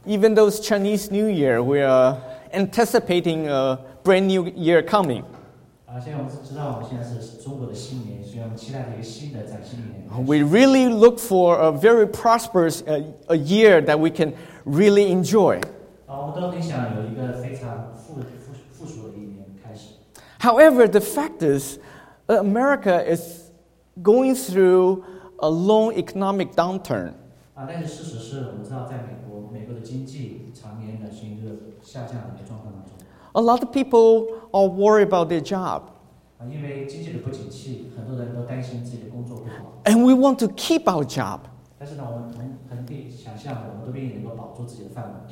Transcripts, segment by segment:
Even though it's Chinese New Year, we are anticipating a brand new year coming. 现在我们知道我们现在是中国的新年，所以我们期待着一个新的崭新的一年。 We really look for a very prosperous a year that we can really enjoy. 我们都很想有一个非常富足的一年开始。 However, the fact is, America is going through a long economic downturn. 但是事实是我们知道，在美国的经济常年的是一个下降的一个状况当中。 A lot of people are worried about their job. 因为经济的不景气，很多人都担心自己的工作不好。 And we want to keep our job. 但是呢，我们很可以想象，我们都愿意能够保住自己的饭碗。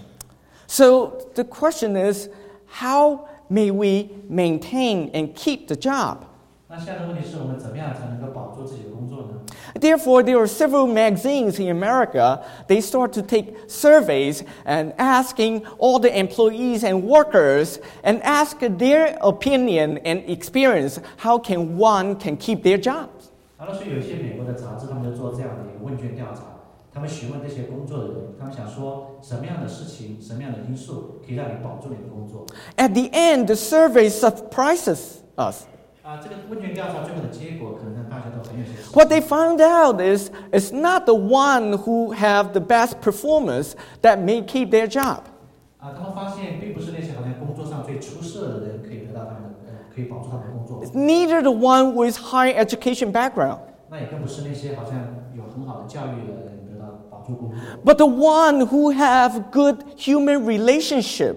So the question is, how may we maintain and keep the job? 那下一个问题是我们怎么样才能够保住自己的工作呢？ Therefore, there are several magazines in America. They start to take surveys and asking all the employees and workers and ask their opinion and experience. How can one can keep their jobs? 所以有一些美国的杂志，他们就做这样的一个问卷调查，他们询问这些工作的人，他们想说什么样的事情、什么样的因素可以让你保住你的工作。 At the end, the survey surprises us. 这个问卷调查最后的结果，可能让大家都很有些。 What they found out is it's not the one who have the best performance that may keep their job. 他们发现并不是那些好像工作上最出色的人可以得到他们的，可以保住他们的工作。 Neither the one with high education background. 那也更不是那些好像有很好的教育的人得到保住工作。 But the one who have good human relationship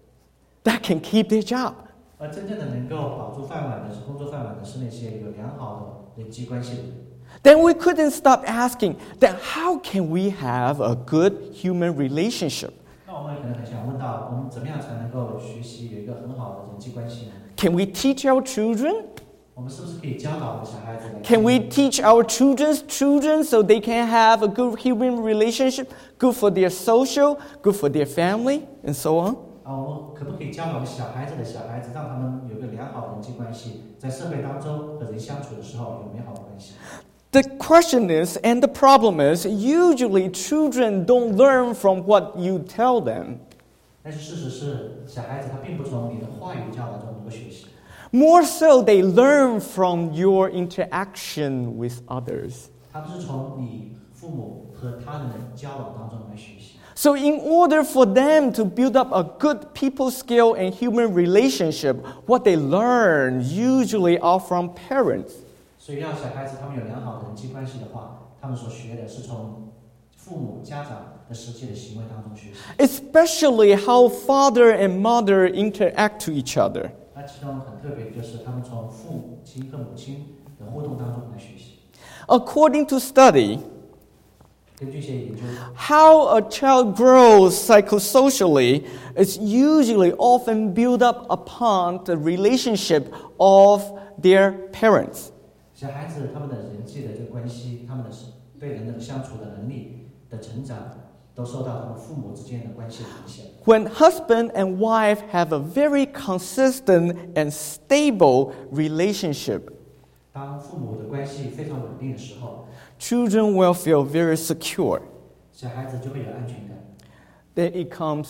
that can keep their job. 真正的能够保住饭碗的是工作饭碗的是那些有良好的人际关系的人。 Then we couldn't stop asking that how can we have a good human relationship? 那我们可能很想问到，我们怎么样才能够学习有一个很好的人际关系呢？ Can we teach our children? 我们是不是可以教导我们小孩子来 Can we teach our children's children so they can have a good human relationship, good for their social, good for their family, and so on? 我们可不可以教导我们小孩子的小孩子，让他们有个良好的人际关系，在社会当中和人相处的时候有美好的关系？ The question is, and the problem is, usually children don't learn from what you tell them. 但是事实是，小孩子他并不从你的话语教导中能够学习。 More so, they learn from your interaction with others. 他们是从你父母和他人的交往当中来学习。 So in order for them to build up a good people skill and human relationship, what they learn usually are from parents. 所以让小孩子他们有良好的人际关系的话，他们所学的是从父母、家长的实际的行为当中学习。 Especially how father and mother interact to each other. 那其中很特别的就是他们从父母亲和母亲的互动当中来学习。 According to study, 根据一些研究， how a child grows psychosocially is usually often built up upon the relationship of their parents. 小孩子他们的人际的这个关系，他们的对人的相处的能力的成长，都受到他们父母之间的关系的影响。 When husband and wife have a very consistent and stable relationship, 当父母的关系非常稳定的时候， children will feel very secure. 小孩子就会有安全感， Then it comes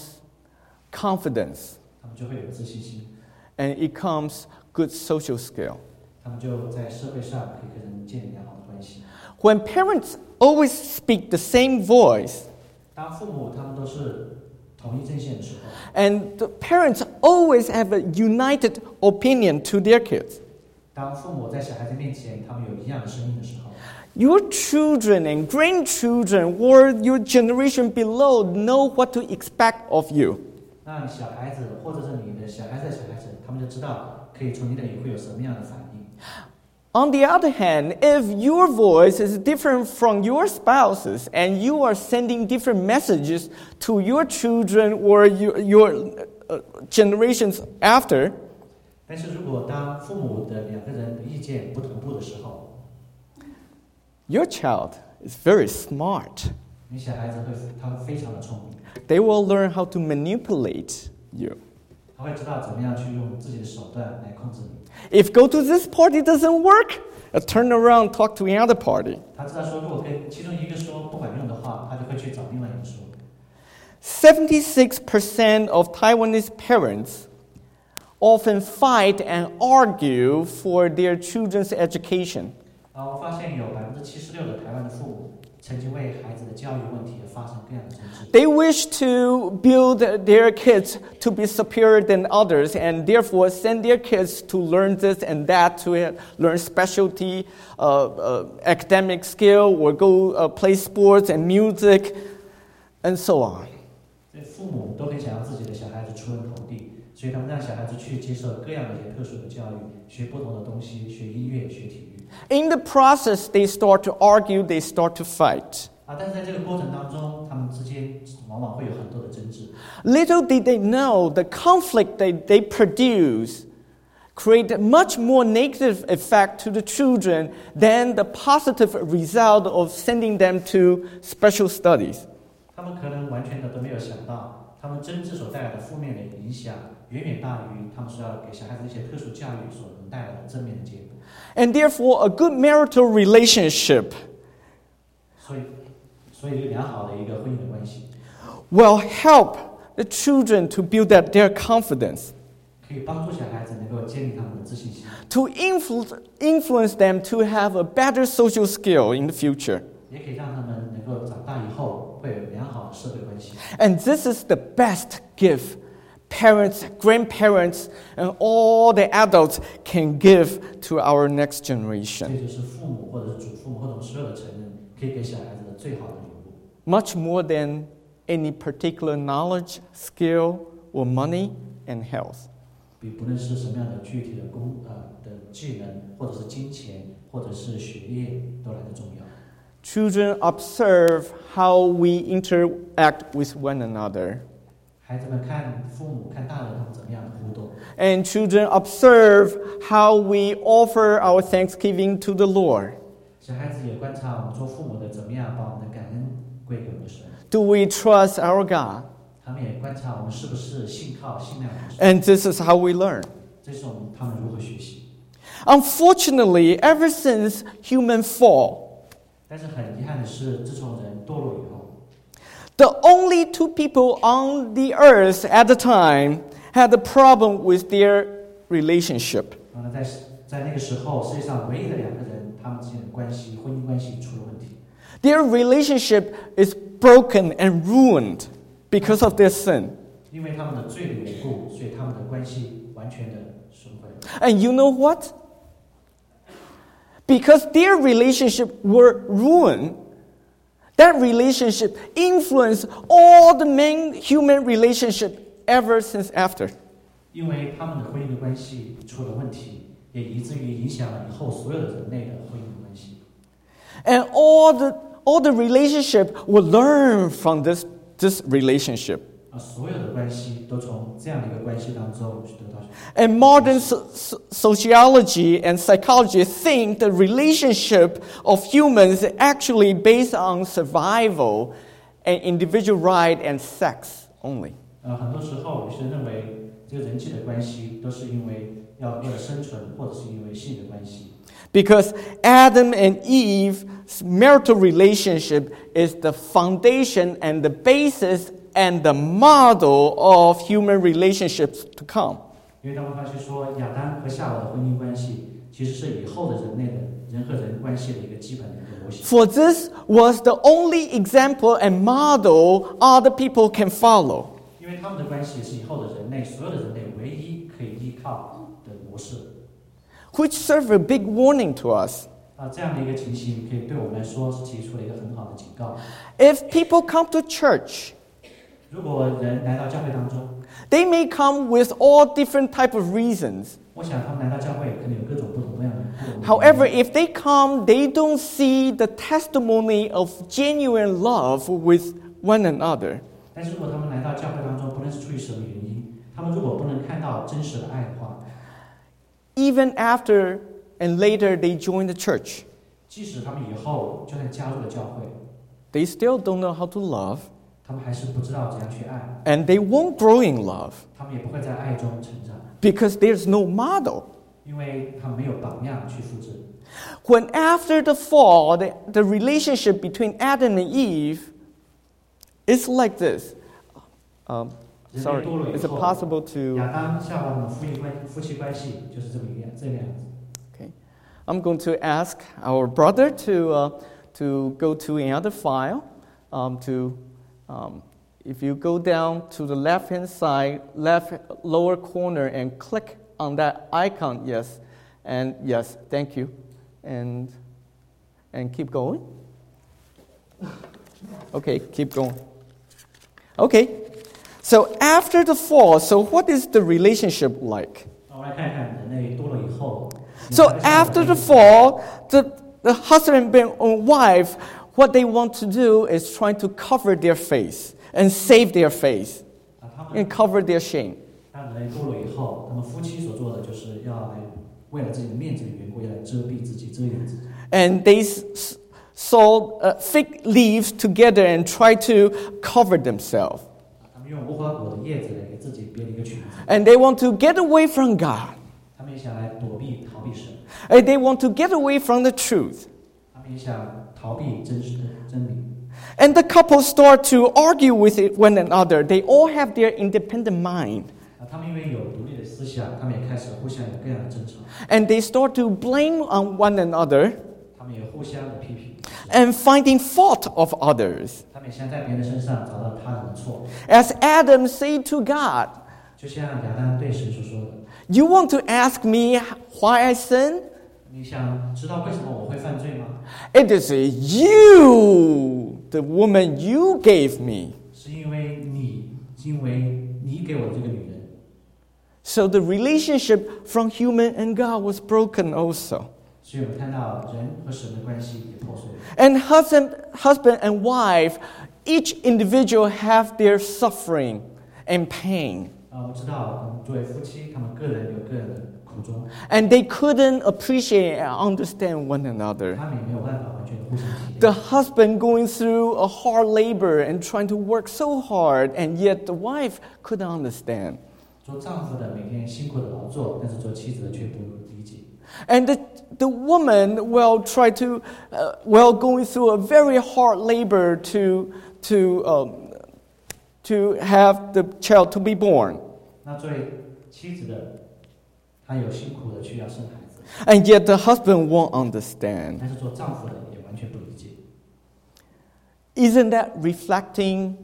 confidence, 他们就会有自信心， and it comes good social skill. 他们就在社会上可以跟人建立良好的关系。 When parents always speak the same voice, 当父母他们都是同一阵线的时候， and the parents always have a united opinion to their kids, 当父母在小孩子面前他们有一样的声音的时候， your children and grandchildren or your generation below know what to expect of you. 那你小孩子或者是你的小孩子的小孩子，他们就知道可以从你那里会有什么样的反应。 On the other hand, if your voice is different from your spouse's and you are sending different messages to your children or your generations after, 但是如果当父母的两个人的意见不同步的时候， your child is very smart. 你小孩子他们非常的聪明， They will learn how to manipulate you. 他会知道怎么样去用自己的手段来控制你。 If go to this party doesn't work, turn around, talk to another party. 他知道说，如果跟其中一个说不管用的话，他就会去找另外一个说。 76% of Taiwanese parents often fight and argue for their children's education. 我发现有76%的台湾的父母曾经为孩子的教育问题而发生各样的争执。 They wish to build their kids to be superior than others and therefore send their kids to learn this and that, to learn specialty, academic skill, or go play sports and music, and so on. 父母都很想让自己的小孩子出人头地，所以他们让小孩子去接受各样的一些特殊的教育，学不同的东西，学音乐，学体育。 In the process, they start to argue, they start to fight. 但是在这个过程当中，他们之间往往会有很多的争执。 Little did they know the conflict that they produce create much more negative effect to the children than the positive result of sending them to special studies. 他们可能完全的都没有想到，他们争执所带来的负面的影响，远远大于他们所要给小孩子一些特殊教育所能带来的正面的结果。 And therefore, a good marital relationship 所以良好的一个婚姻的关系 will help the children to build up their confidence, 可以帮助小孩子能够建立他们的自信心， to influence them to have a better social skill in the future. 也可以让他们能够长大以后会有良好的社会关系。 And this is the best gift parents, grandparents, and all the adults can give to our next 这 generation. 就是父母或者是祖父母或者所有的成人可以给小孩子的最好的礼物， Much more than any particular knowledge, skill, or money and health. 比不论是什么样的具体的技能，或者是金钱，或者是学业都来得重要。 Children observe how we interact with one another. 孩子们看父母、看大人他们怎么样的互动， And children observe how we offer our thanksgiving to the Lord. 小孩子也观察我们做父母的怎么样把我们的感恩归给我们的神， Do we trust our God? 他们也观察我们是不是信赖我们的神， And this is how we learn. 这是他们如何学习。 Unfortunately, ever since human fall, 但是很遗憾的是，自从人堕落以后， the only two people on the earth at the time had a problem with their relationship. 然后呢，在那个时候，世界上唯一的两个人，他们之间的关系，婚姻关系出了问题。 Their relationship is broken and ruined because of their sin. 因为他们的罪的缘故，所以他们的关系完全的损毁。 And you know what? Because their relationship were ruined, that relationship influenced all the main human relationship ever since after. 因为他们的婚姻的关系出了问题，也以至于影响了以后所有的人类的婚姻的关系。 And all the relationship will learn from this relationship. 所有的关系都从这样的一个关系当中去得到。 And modern sociology and psychology think the relationship of humans is actually based on survival and individual right and sex only. 很多时候，有些人认为这个人际的关系都是因为要为了生存，或者是因为性的关系。 Because Adam and Eve's marital relationship is the foundation and the basis and the model of human relationships to come. 因为他们发现说，亚当和夏娃的婚姻关系其实是以后的人类的人和人关系的一个基本的一个模型。 For this was the only example and model other people can follow. 因为他们的关系是以后的人类所有的人类唯一可以依靠的模式。 Which serve a big warning to us. 这样的一个情形，可以对我们来说是提出了一个很好的警告。 If people come to church, 如果人来到教会当中， they may come with all different type of reasons. 我想他们来到教会可能有各种不同的样的。 However, if they come, they don't see the testimony of genuine love with one another. 但是如果他们来到教会当中，不论是出于什么原因，他们如果不能看到真实的爱的话， Even after and later they join the church, 即使他们以后就算加入了教会， they still don't know how to love, 他们还是不知道怎样去爱， and they won't grow in love 他们也不会在爱中成长， because there's no model. 因为他们没有榜样去复制。 When after the fall, the relationship between Adam and Eve is like this. Sorry, is it possible to? 亚当夏娃的夫妻关系就是这个样子。 Okay, I'm going to ask our brother to go to another file. If you go down to the left-hand side, left lower corner, and click on that icon, yes, and yes, thank you, and keep going. Okay, keep going. Okay, so after the fall, so what is the relationship like? 我们来看看人类堕落以后。 So after the fall, the husband and wife, what they want to do is trying to cover their face and save their face and cover their shame. 当人类堕落以后，他们夫妻所做的就是要来为了自己的面子的缘故，要来遮蔽自己、遮掩自己。 And they saw fig leaves together and try to cover themselves. 他们用无花果的叶子来给自己编了一个裙子。 And they want to get away from God. 他们也想来躲避、逃避神。 And they want to get away from the truth. 他们也想逃避真理。 And the couple start to argue with one another. They all have their independent mind. 他们因为有独立的思想，他们也开始互相有各样的争吵。 And they start to blame on one another. 他们也互相的批评。 And finding fault of others. 他们也想在别人身上找到他人的错。 As Adam said to God, 就像亚当对神所说的 "You want to ask me why I sin? 你想知道为什么我会犯罪吗？ It is you, the woman you gave me." 是因为你给我这个女人。 So the relationship from human and God was broken also. 所以我们看到人和神的关系也破碎了。 And husband and wife, each individual have their suffering and pain. 我知道作为夫妻，他们个人有个人的苦衷。 And they couldn't appreciate and understand one another. 他们也没有办法完全的互相体谅。 The husband going through a hard labor and trying to work so hard, and yet the wife couldn't understand. 做丈夫的每天辛苦的劳作，但是做妻子的却不理解。 And the woman will try to, going through a very hard labor to have the child to be born. 那作为妻子的，她有辛苦的去要生孩子。 And yet the husband won't understand. 但是做丈夫的也完全不理解。 Isn't that reflecting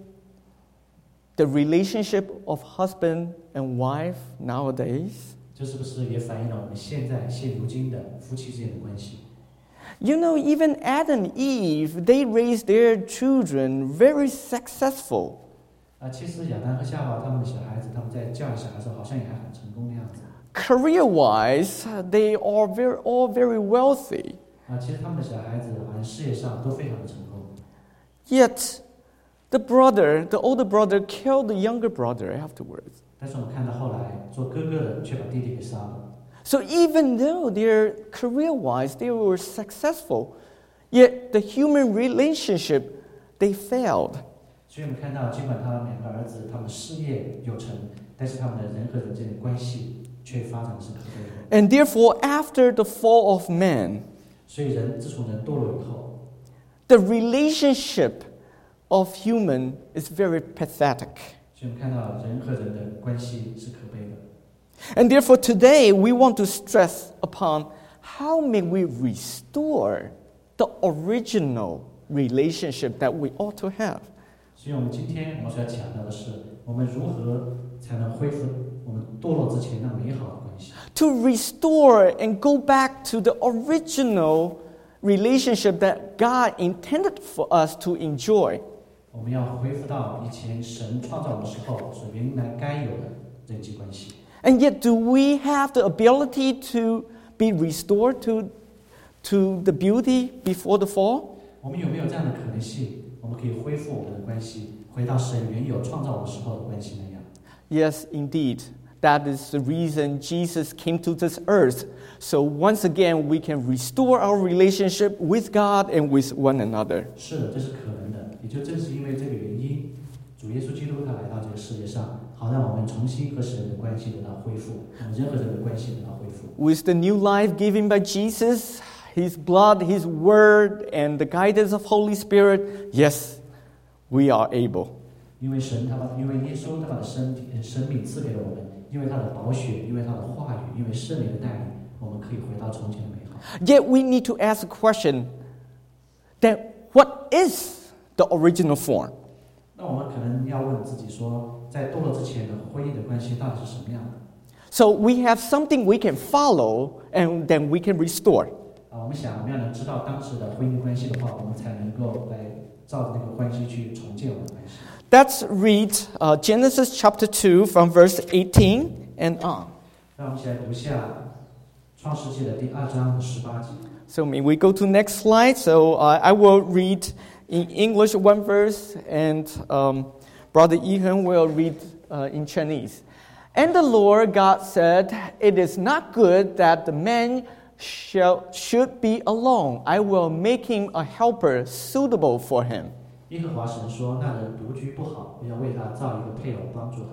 the relationship of husband and wife nowadays? 这是不是也反映了我们现如今的夫妻之间的关系？ You know, even Adam and Eve, they raised their children very successful. 其实亚当和夏娃他们的小孩子，他们在教育小孩的时候，好像也还很成功的样子。 Career-wise, they are all very wealthy. 其实他们的小孩子好像事业上都非常的成功。 Yet, the older brother, killed the younger brother afterwards. 但是我们看到后来做哥哥的却把弟弟给杀了。 So even though their career-wise they were successful, yet the human relationship they failed. 所以我们看到，尽管他们两个儿子他们事业有成，但是他们的人和人之间的关系却发展的是可悲的。 And therefore, after the fall of man, 所以自从人堕落以后， the relationship of human is very pathetic. 所以我们看到人和人的关系是可悲的。 And therefore, today we want to stress upon how may we restore the original relationship that we ought to have. 所以我们今天所要强调的是，我们如何才能恢复我们堕落之前那美好的关系。 To restore and go back to the original relationship that God intended for us to enjoy. 我们要恢复到以前神创造我们的时候所原来该有的人际关系。 And yet, do we have the ability to be restored to the beauty before the fall? 我们有没有这样的可能性？我们可以恢复我们的关系，回到神原有创造我们时候的关系那样。 Yes, indeed. That is the reason Jesus came to this earth. So once again, we can restore our relationship with God and with one another. 是的，这是可能的。也就正是因为这个原因，主耶稣基督他来到这个世界上，好让我们重新和神的关系得到恢复，我们人和人的关系得到恢复。 With the new life given by Jesus, His blood, His word, and the guidance of Holy Spirit, yes, we are able. 因为耶稣他把生命赐给了我们，因为他的宝血，因为他的话语，因为圣灵的带领，我们可以回到从前的美好。 Yet we need to ask a question that what is the original form? 那我们可能要问自己说，在堕落之前的婚姻的关系到底是什么样的？ So we have something we can follow and then we can restore. 我们想，我们要能知道当时的婚姻关系的话，我们才能够来照着那个关系去重建我们的关系。 Let's read Genesis chapter 2 from verse 18 and on. 让我们一起来读下创世纪的第2章18节。 So may we go to next slide. So I will read in English one verse, and Brother Ethan will read in Chinese. And the Lord God said, "It is not good that the man should be alone. I will make him a helper suitable for him." 耶和华神说：“那人独居不好，我要为他造一个配偶帮助他。”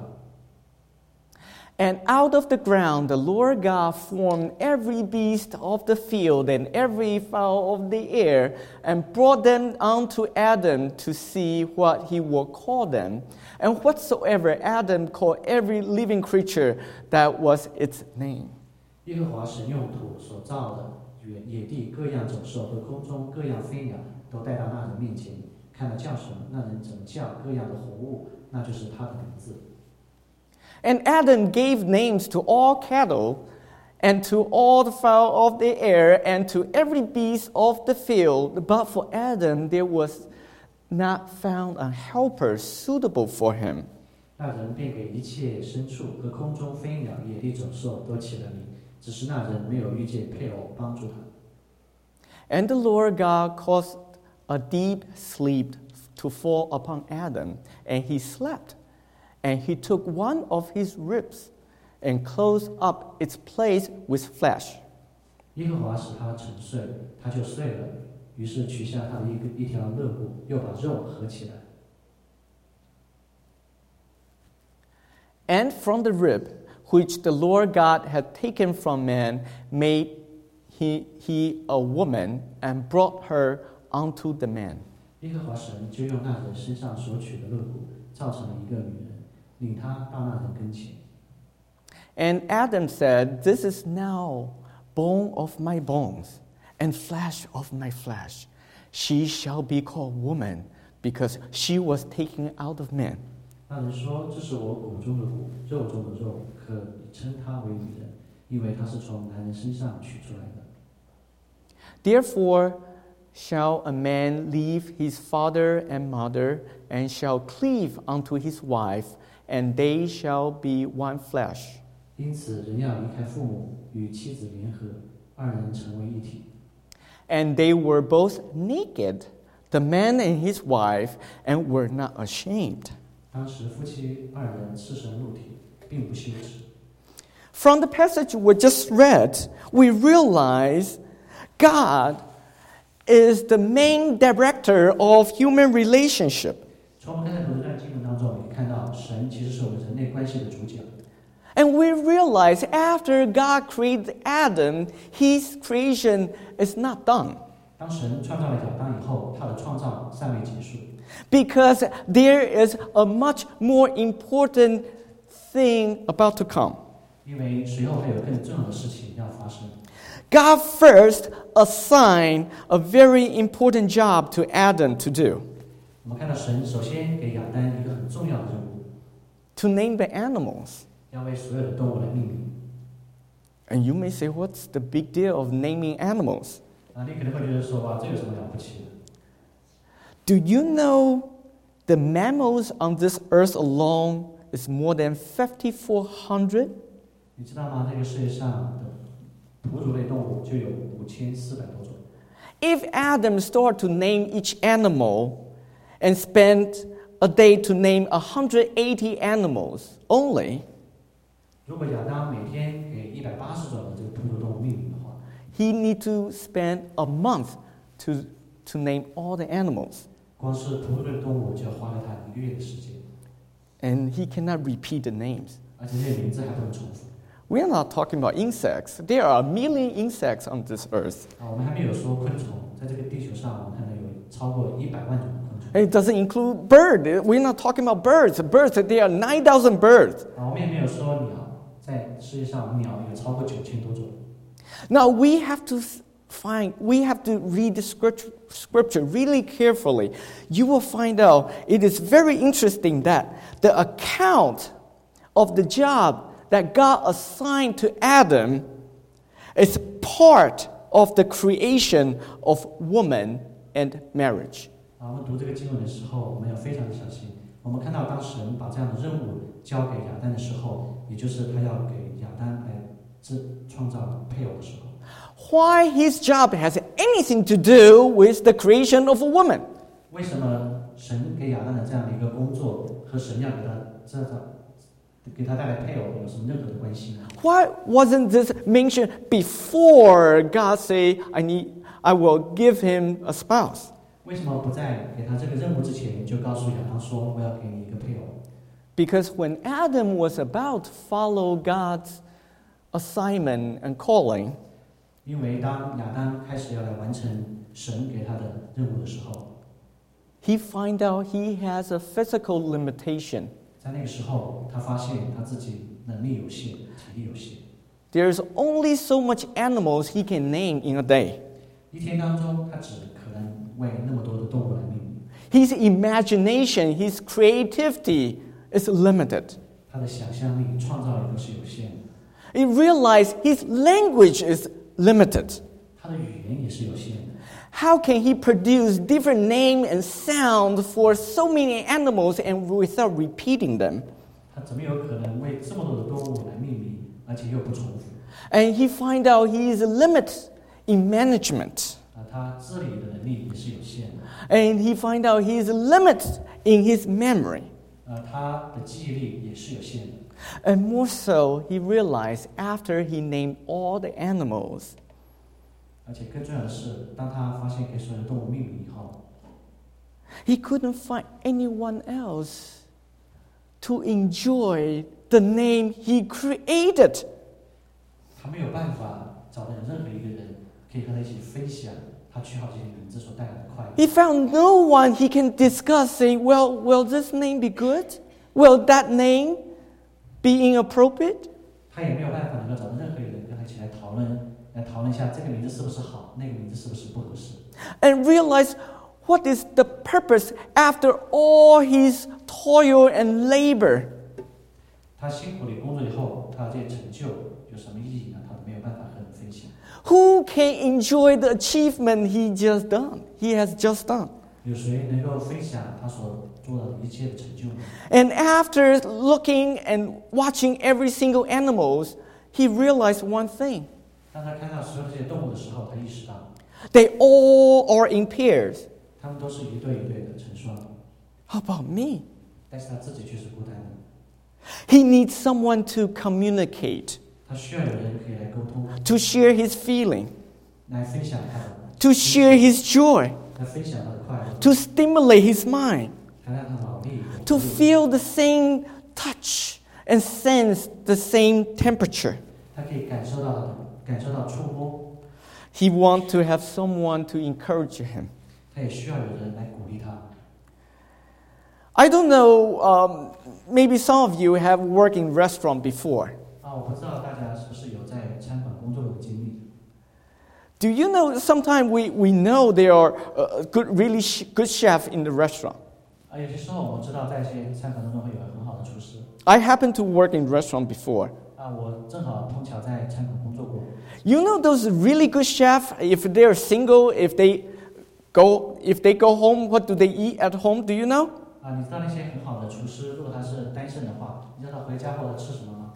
And out of the ground the Lord God formed every beast of the field and every fowl of the air, and brought them unto Adam to see what he would call them. And whatsoever Adam called every living creature, that was its name. 耶和华神用土所造的野地各样走兽和空中各样飞鸟，都带到那人面前，看了叫什么，那人怎么叫各样的活物，那就是他的名字。 And Adam gave names to all cattle, and to all the fowl of the air, and to every beast of the field. But for Adam there was not found a helper suitable for him. 那人便给一切牲畜和空中飞鸟、野地走兽都起了名，只是那人没有遇见配偶帮助他。 And the Lord God caused a deep sleep to fall upon Adam, and he slept. And he took one of his ribs and closed up its place with flesh. 耶和华使他沉睡，他就睡了。于是取下他的一条肋骨，又把肉合起来。 And from the rib which the Lord God had taken from man, made he a woman, and brought her unto the man. 耶和华神就用那人身上所取的肋骨，造成了一个女人。 领他到那人跟前。 And Adam said, "This is now bone of my bones and flesh of my flesh. She shall be called woman, because she was taken out of man." 那人说：“这是我骨中的骨，肉中的肉，可称她为女人，因为她是从男人身上取出来的。” Therefore shall a man leave his father and mother, and shall cleave unto his wife, and they shall be one flesh. 因此，人要离开父母，与妻子联合，二人成为一体。 And they were both naked, the man and his wife, and were not ashamed. 当时夫妻二人赤身露体，并不羞耻。 From the passage we just read, we realize God is the main director of human relationship. 从我们刚才读的这段经文当中，我们可以看到，神其实是我们人类关系的主角。 And we realize after God created Adam, his creation is not done. 当神创造了亚当以后，他的创造尚未结束， Because there is a much more important thing about to come. 因为随后还有更重要的事情要发生。 God first assigned a very important job to Adam to do, 我们看到神首先给亚当一个很重要的任务， to name the animals. 要为所有的动物来命名。 And you may say, what's the big deal of naming animals? 你可能会觉得说，哇，这有什么了不起的？ Do you know the mammals on this earth alone is more than 5,400? 你知道吗？这个世界上的哺乳类动物就有5400多种。 If Adam started to name each animal and spent a day to name 180 animals only, 如果亚当每天给180种的这个哺乳动物命名的话， he need to spend a month to name all the animals. 光是哺乳类动物就要花了他1个月的时间， And he cannot repeat the names. 而且这些名字还不能重复。 We are not talking about insects. There are a million insects on this earth. 我们还没有说昆虫，在这个地球上，我们看到有超过100万种的昆虫。 It doesn't include bird. We're not talking about birds. Birds, there are 9,000 birds. 我们也没有说鸟，在世界上鸟有超过9000多种。 Now we have to read the scripture really carefully. You will find out it is very interesting that the account of the job that God assigned to Adam is part of the creation of woman and marriage. 我们读这个经文的时候，我们要非常的小心。我们看到，当神把这样的任务交给亚当的时候，也就是他要给亚当来创造配偶的时候。 Why his job has anything to do with the creation of a woman? 为什么神给亚当的这样的一个工作和神要给他带来配偶有什么任何的关系呢？ Why wasn't this mentioned before God say, I will give him a spouse? 为什么不在给他这个任务之前就告诉亚当说我要给你一个配偶？ Because when Adam was about to follow God's assignment and calling, 因为当亚当开始要来完成神给他的任务的时候， he find out he has a physical limitation. 在那个时候，他发现他自己能力有限，体力有限。 There's only so much animals he can name in a day. 一天当中，他只可能为那么多的动物来命名。 His imagination, his creativity is limited. 他的想象力、创造力都是有限的。 He realized his language is limited. 他的语言也是有限的。 How can he produce different name and sound for so many animals and without repeating them? 他怎么有可能为这么多的动物来命名，而且又不重复？ And he find out he is limited in management. 他治理的能力也是有限的。 And he find out he is limited in his memory. 他的记忆力也是有限的。 And more so, he realized after he named all the animals, 而且更重要的是，当他发现给所有的动物命名以后， he couldn't find anyone else to enjoy the name he created. 他没有办法找到任何一个人可以和他一起分享他取好这些名字所带来的快乐。 He found no one he can discuss, saying, well, will this name be good? Will that name be inappropriate? 他也没有办法能够找到任何一个人跟他一起来讨论一下这个名字是不是好，那个名字是不是不合适。 And realize what is the purpose after all his toil and labor. 他辛苦的工作以后，他这些成就有什么意义呢？他没有办法和人分享。 Who can enjoy the achievement he has just done? 有谁能够分享他所做的一切的成就呢？ And after looking and watching every single animal, he realized one thing. 当他看到所有这些动物的时候，他意识到 They all are in pairs. 他们都是一对一对的成双， How about me? 但是他自己却是孤单的。 He needs someone to communicate, 他需要有人可以来沟通， to share his feeling, 来分享他的， to share his joy, 来分享他的快乐， to stimulate his mind, 来让他脑力 to feel the same touch and sense the same temperature. 他可以感受到触摸， He wants to have someone to encourage him. 他也需要有人来鼓励他。 I don't know, maybe some of you have worked in restaurant before. 我不知道大家是不是有在餐馆工作的经历。 Do you know, sometimes we know there are really good chefs in the restaurant. 有些时候我们知道在一些餐馆当中会有很好的厨师。 I happen to work in restaurant before. 我正好碰巧在餐馆工作过。 You know those really good chefs, if they're single, if they go home, what do they eat at home? Do you know? 你知道那些很好的厨师，如果他是单身的话，你知道他回家后来吃什么吗？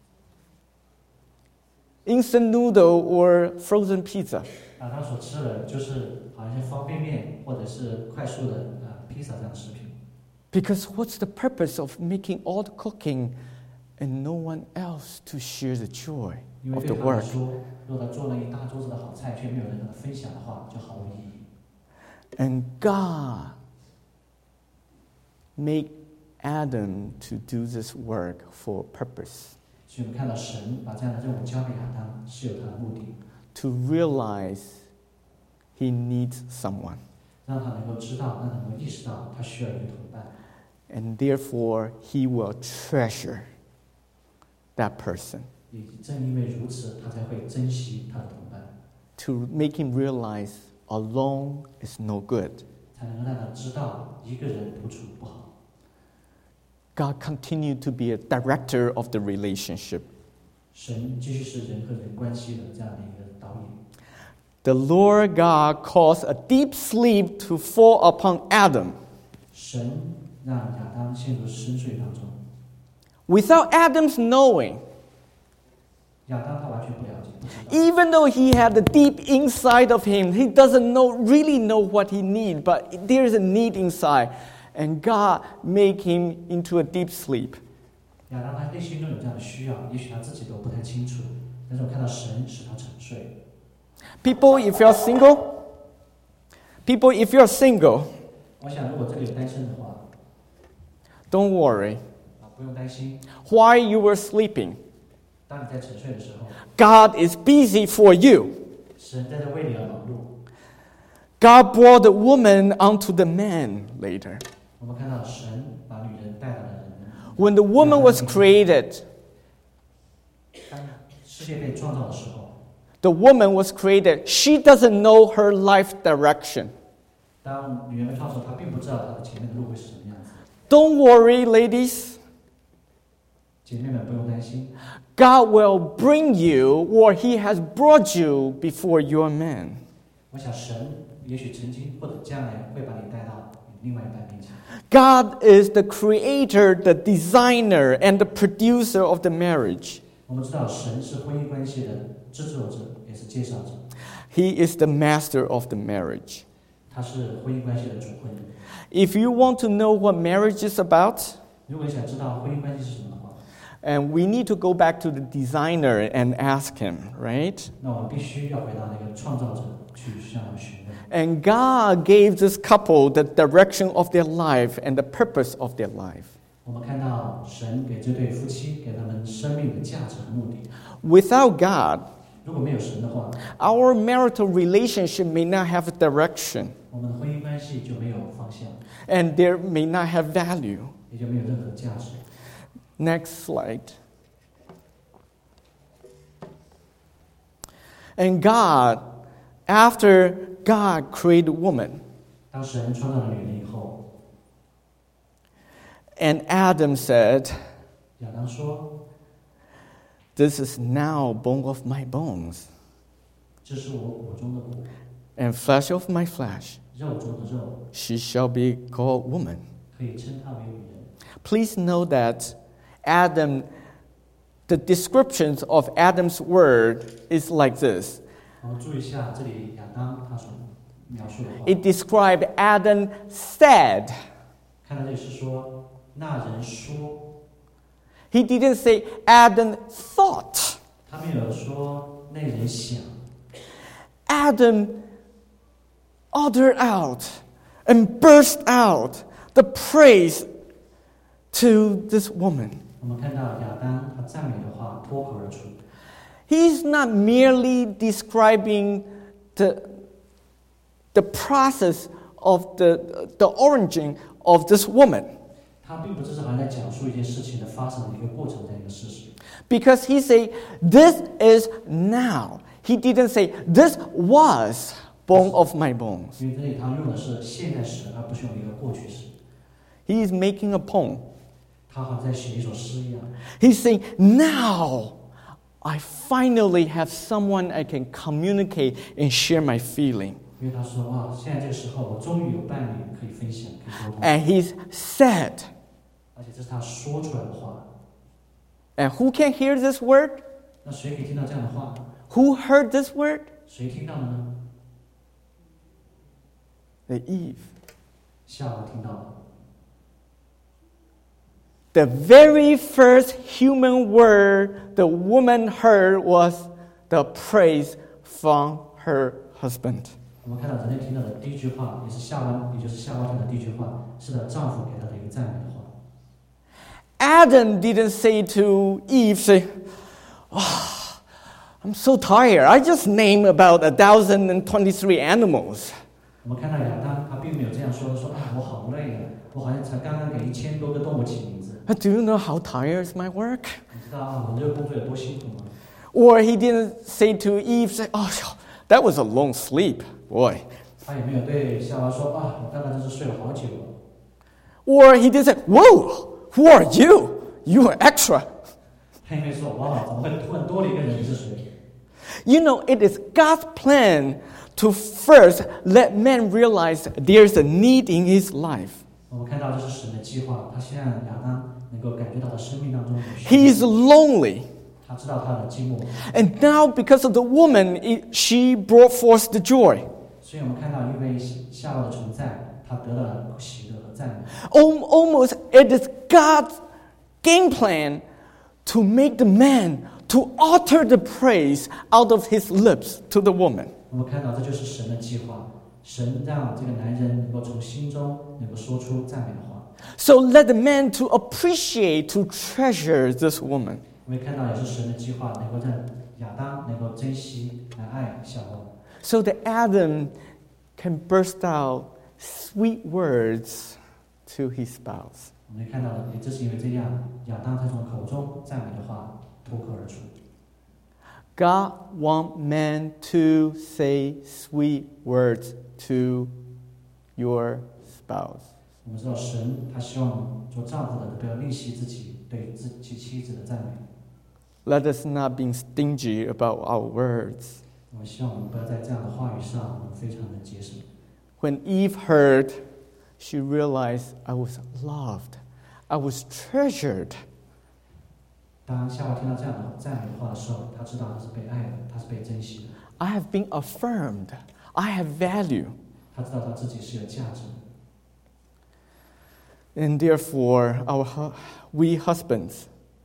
Instant noodle or frozen pizza. 他所吃的就是好像一些方便面或者是快速的披萨这样的食品。 Because what's the purpose of making all the cooking and no one else to share the joy 因为 of 对 the 他来 work? 说，如果他做了一大桌子的好菜，却没有人跟他分享的话，就毫无意义。 And God made Adam to do this work for a purpose, 所以我们看到神把这样的任务交给亚当，是有他的目的， to realize he needs someone. 让他能够知道，让他能够意识到他需要一个同伴。 And therefore, he will treasure that person 也正因为如此，他才会珍惜他的同伴， to make him realize alone is no good. 才能够让他知道一个人独处不好。 God continued to be a director of the relationship. 神继续是人和人关系的这样的一个导引。 The Lord God caused a deep sleep to fall upon Adam. 神让亚当陷入深睡当中， Without Adam's knowing, 亚当他完全不了解，不知道。 even though he had the deep inside of him, he doesn't really know what he needs, but there's a need inside. And God made him into a deep sleep. 亚当他内心中有这样的需要，也许他自己都不太清楚，但是我看到神使他沉睡。 People, if you're single, 我想，如果这里有单身的话， don't worry. 不用担心。 While you were sleeping, 当你在沉睡的时候， God is busy for you. 神在这为你而忙碌。 God brought the woman onto the man later. 我们看到神把女人带到了人。 When the woman was created, 当世界被创造的时候， the woman was created. She doesn't know her life direction. 当女人被创造，她并不知道她的前面的路会是什么样子。 Don't worry, ladies. 姐妹们不用担心， God will bring you, or He has brought you before your man. 我想神也许曾经或者将来会把你带到另外一半面前。 God is the creator, the designer, and the producer of the marriage. 我们知道神是婚姻关系的制作者，也是介绍者， He is the master of the marriage. 他是婚姻关系的主婚人。 If you want to know what marriage is about, 如果你想知道婚姻关系是什么的话， and we need to go back to the designer and ask him, right? 那我们必须要回到那个创造者去向他询问。 And God gave this couple the direction of their life and the purpose of their life. 我们看到神给这对夫妻给他们生命的价值和目的。 Without God, 如果没有神的话， our marital relationship may not have a direction, 我们的婚姻关系就没有方向， and there may not have value. 也就没有任何价值。 Next slide. And God, after God created woman, 当神创造了女人以后， and Adam said, 亚当说 "This is now bone of my bones 这是我骨中的骨， and flesh of my flesh. 肉中的肉， She shall be called woman." 可以称她为女人。 Please know that Adam, the descriptions of Adam's word is like this. 我们注意一下这里亚当他所描述的话， It described Adam said. 看到这里是说那人说， He didn't say Adam thought. 他没有说那人想， Adam uttered out and burst out the praise to this woman. 我们看到亚当他赞美的话脱口而出， He's not merely describing the process of the origin of this woman. 他并不只是好像在讲述一件事情的发生的一个过程这样一个事实， Because he said, "This is now." He didn't say, "This was bone of my bones." 因为这里他用的是现在时，而不是用一个过去时。 He is making a poem. 他好像在写一首诗一样。 He's saying, "Now I finally have someone I can communicate and share my feeling." 因为他说哇，现在这个时候我终于有伴侣可以分享，可以沟通， And he said, 而且这是他说出来的话。 and who can hear this word? 那谁可以听到这样的话？ Who heard this word? 谁听到了呢？ The Eve. 夏娃听到了。 The very first human word the woman heard was the praise from her husband. 我们看到人类听到的第一句话，也就是夏娃听的第一句话，是她丈夫给她的一个赞美的话。 Adam didn't say to Eve, say, "I'm so tired. I just named about 1,023 animals." 我们看到亚当，他并没有这样说我好累啊，我好像才刚刚给1000多个动物起名字。 Do you know how tired is my work? 你知道我这个工作有多辛苦吗？ Or he didn't say to Eve, say, "Oh, that was a long sleep, boy." 他也没有对夏娃说我刚刚真是睡了好久了。 Or he didn't say, "Whoa, who are you? You are extra." 他也没说哇，怎么会突然多了一个人？你是谁？ You know, it is God's plan to first let man realize there's a need in his life. 我们看到这是神的计划，他希望亚当能够感觉到他生命当中有需 He 要 is lonely. 他知道他的寂寞， And now, because of the woman, she brought forth the joy. 所以我们看到因为夏娃的存在，他得了喜乐和赞美。 Almost it is God's game plan to make the man to utter the praise out of his lips to the woman. 我们看到这就是神的计划，神让这个男人能够从心中能够说出赞美的话。 So let the man to appreciate, to treasure this woman. 我们看到也是神的计划，能够让亚当能够珍惜来爱夏娃。 So that Adam can burst out sweet words to his spouse. 我们看到也正是因为这样，亚当才从口中赞美的话脱口而出。 God wants man to say sweet words to your spouse. 我们知道神他希望做丈夫的不要吝惜自己对自己妻子的赞美。 Let us not be stingy about our words. 我希望我们不要在这样的话语上，我们非常的节省。 When Eve heard, she realized I was loved. I was treasured. 当夏娃听到这样的赞美的话的时候，她知道她是被爱的，她是被珍惜的。 I have been affirmed. I have value. 她知道她自己是有价值的。 And therefore, we husbands,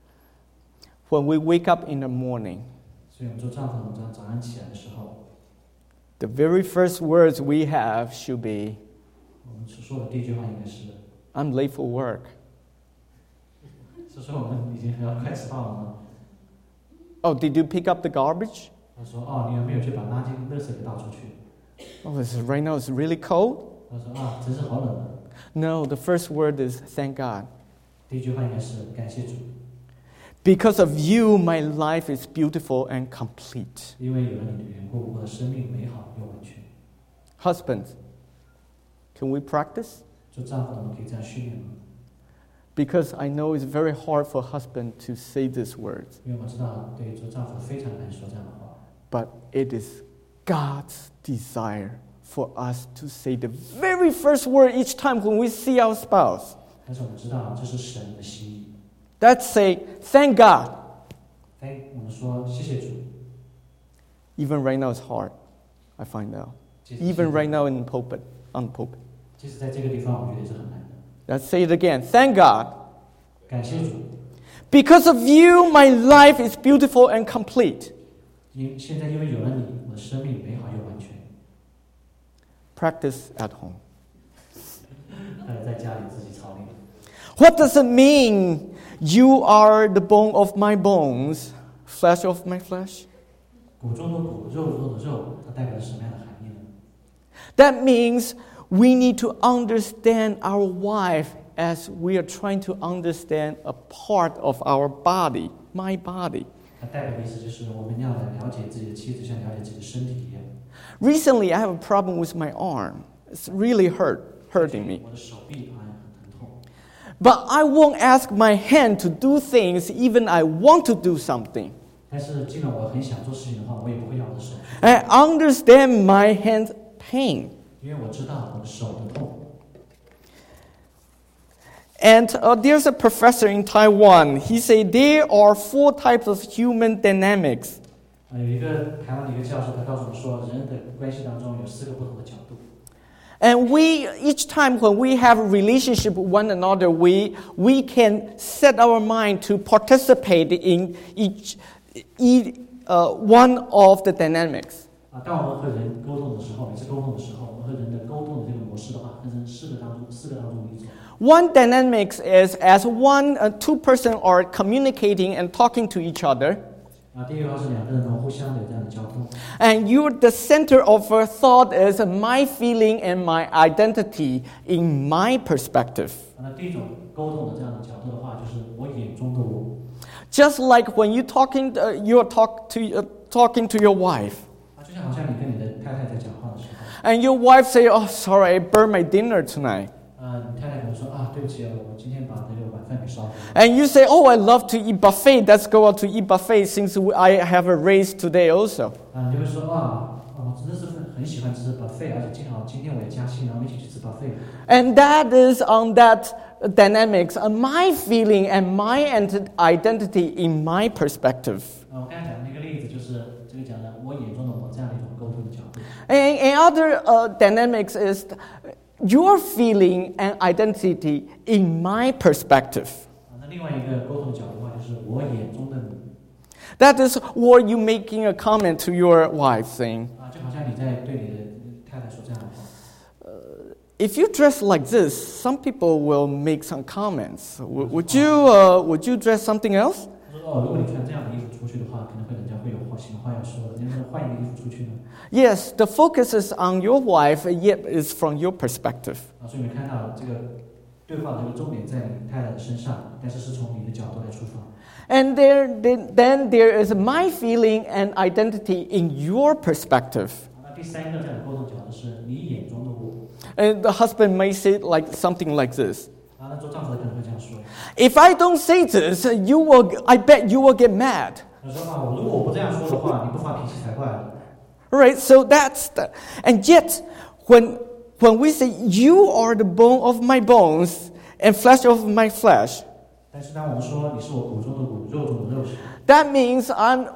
when we wake up in the morning, 所以我们做丈夫的，我们早上起来的时候， the very first words we have should be, 我们说的第一句话应该是 I'm late for work. 是说我们已经快迟到了吗？ Oh, did you pick up the garbage? 他说你有没有去把垃圾给倒出去？ Oh, right now it's really cold. 他说真是好冷啊。 No, the first word is thank God. 第一句话应该是感谢主。 Because of you, my life is beautiful and complete. 因为有了你的缘故，我的生命美好又完全。 Husbands, can we practice? 做丈夫的我们可以这样训练吗？ Because I know it's very hard for a husband to say these words. 因为我知道对于做丈夫非常难说这样的话。 But it is God's desire for us to say the very first word each time when we see our spouse. 但是我们知道这是神的心意。 Let's say, thank God. 我们说谢谢主。 Even right now it's hard, I find out. Even right now in pulpit, on pulpit. 即使在这个地方，我觉得也是很难的。 Let's say it again. Thank God. 感谢主。 Because of you, my life is beautiful and complete. 现在因为有了你，我的生命美好又完全。 Practice at home. 大家在家里自己操练。 What does it mean? You are the bone of my bones, flesh of my flesh. 骨中的骨，肉中的肉，它代表了什么样的含义呢？ That means we need to understand our wife as we are trying to understand a part of our body, my body. 它代表的意思就是我们要来了解自己的妻子，像了解自己的身体一样。 Recently, I have a problem with my arm. It's really hurting me. 我的手臂好像很疼痛。 But I won't ask my hand to do things even I want to do something. 但是既然我很想做事情的话，我也不会让我的手， I understand my hand's pain. 因为我知道我的手的痛。 And there's a professor in Taiwan. He said there are 4 types of human dynamics. 有一个台湾的一个教授，他告诉我们说，人的关系当中有4个不同的角度。 And each time when we have a relationship with one another, we can set our mind to participate in one of the dynamics. 当我们和人沟通的时候，每次沟通的时候，我们和人的沟通的这个模式的话，分成4个当中的一种。 One dynamics is as two persons are communicating and talking to each other. 第一个话是两个人互相的这样的交通。 And the center of her thought is my feeling and my identity in my perspective. 那第一种沟通的这样的角度的话，就是我眼中的我。 Just like when you're talking to your wife. 就像好像你跟你的太太在讲话的时候。 And your wife say, "Oh, sorry, I burned my dinner tonight." 你太太可能说对不起，我今天把这个晚饭给烧了。 And you say, "Oh, I love to eat buffet. Let's go out to eat buffet since I have a raise today also." 你就会说我真的是很喜欢吃 buffet， 而且正好今天我也加薪，然后我们一起去吃 buffet。 And that is on that dynamics, my feeling and my identity in my perspective. 我刚才讲的那个例子就是这个讲的我眼中的我这样的一种沟通的角度。 And other dynamics is your feeling and identity in my perspective. 那另外一个沟通的角度的话，就是我眼中的你。 That is what you making a comment to your wife saying. 就好像你在对你的太太说这样的话。 If you dress like this, some people will make some comments. Would you dress something else? 如果你穿这样的衣服出去的话，可能会人家会有什么话要说的。你能不能换一个衣服出去呢？ Yes, the focus is on your wife, yet is from your perspective. 所以你看到这个对话的这个重点在你太太的身上，但是是从你的角度来出发。 And then there is my feeling and identity in your perspective. 那第三个这样的沟通角度是你眼中的我。 And the husband may say something like this. 那做丈夫的可能会这样说。 If I don't say this, I bet you will get mad. 他说如果我不这样说的话，你不发脾气才怪了。 Right, so and yet, when we say you are the bone of my bones and flesh of my flesh, 但是当我们说你是我骨中的骨，肉中的肉时， that means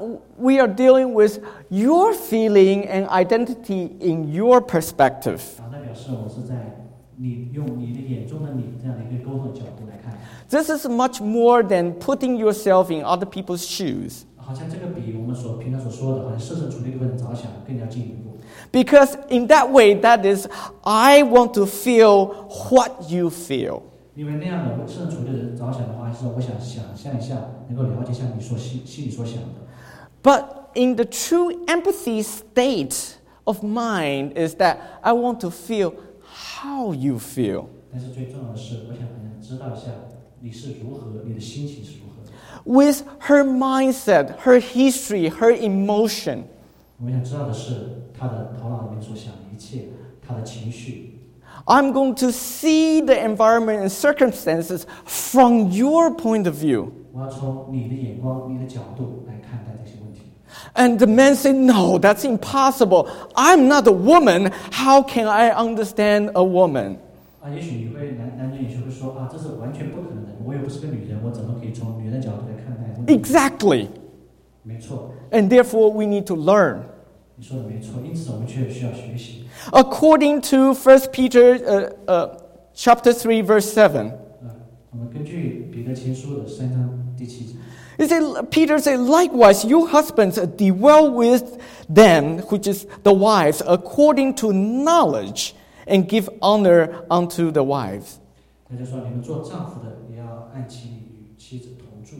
we are dealing with your feeling and identity in your perspective. 那表示我是在你用你的眼中的你这样的一个沟通角度来看。 This is much more than putting yourself in other people's shoes. 好像这个比我们平常所说的，好像设身处地的为人着想更加进一步。 Because in that way, that is, I want to feel what you feel. 因为那样的设身处地的着想的话，是我想象一下，能够了解一下你心里所想的。 But in the true empathy state of mind is that I want to feel how you feel. 但是最重要的是，我想知道一下你是如何，你的心情是如何。 With her mindset, her history, her emotion. 我想知道的是他的头脑里面所想的一切，他的情绪。 I'm going to see the environment and circumstances from your point of view. 我要从你的眼光、你的角度来看待这些问题。 And the man said, "No, that's impossible. I'm not a woman. How can I understand a woman?" 也许你会男人也许会说这是完全不可能的，我又不是个女人，我怎么可以从女人角度来看待问题？ Exactly. 没错。 And therefore, we need to learn. 你说的没错，因此我们却需要学习。 According to 1 Peter chapter 3, verse 7. 我们根据彼得前书的3章第7节。 Peter said, "Likewise, you husbands dwell with them, which is the wives, according to knowledge, and give honor unto the wives." 他就说，你们做丈夫的也要按其理与妻子同住。